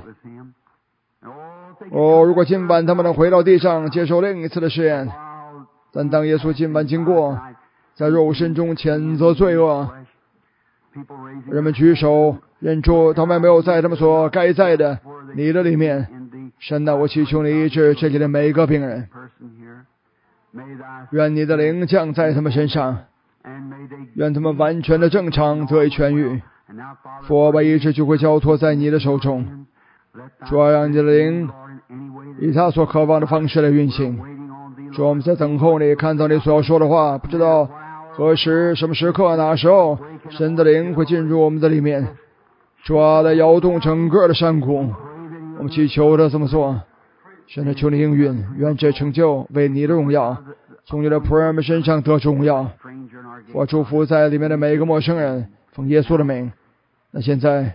哦，如果今晚他们能回到地上接受另一次的试验，但当耶稣今晚经过，在肉身中谴责罪恶，人们举手认出他们没有在他们所该在的你的里面。神啊，我祈求你医治这里的每一个病人，愿你的灵降在他们身上，愿他们完全的正常得以痊愈。父啊，把医治就会交托在你的手中，主啊，让你的灵以他所渴望的方式来运行。主啊，我们在等候你，看到你所要说的话，不知道何时、什么时刻、哪时候，神的灵会进入我们的里面，主啊，来摇动整个的山谷。我们祈求的这么做，神的求你应允，愿这成就为你的荣耀，从你的仆人们身上得荣耀。我祝福在里面的每一个陌生人，奉耶稣的名。那现在，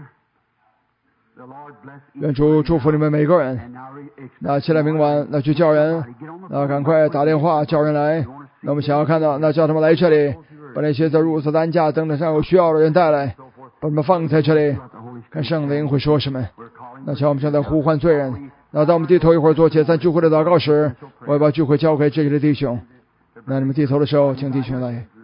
愿主祝福你们每个人。那起来明晚，那去叫人，那赶快打电话叫人来。那我们想要看到，那叫他们来这里，把那些在褥子、担架等等上有需要的人带来，把他们放在这里，看圣灵会说什么。那像我们现在呼唤罪人，那当我们低头一会儿做解散聚会的祷告时，我要把聚会交给这里的弟兄。那你们低头的时候，请弟兄来。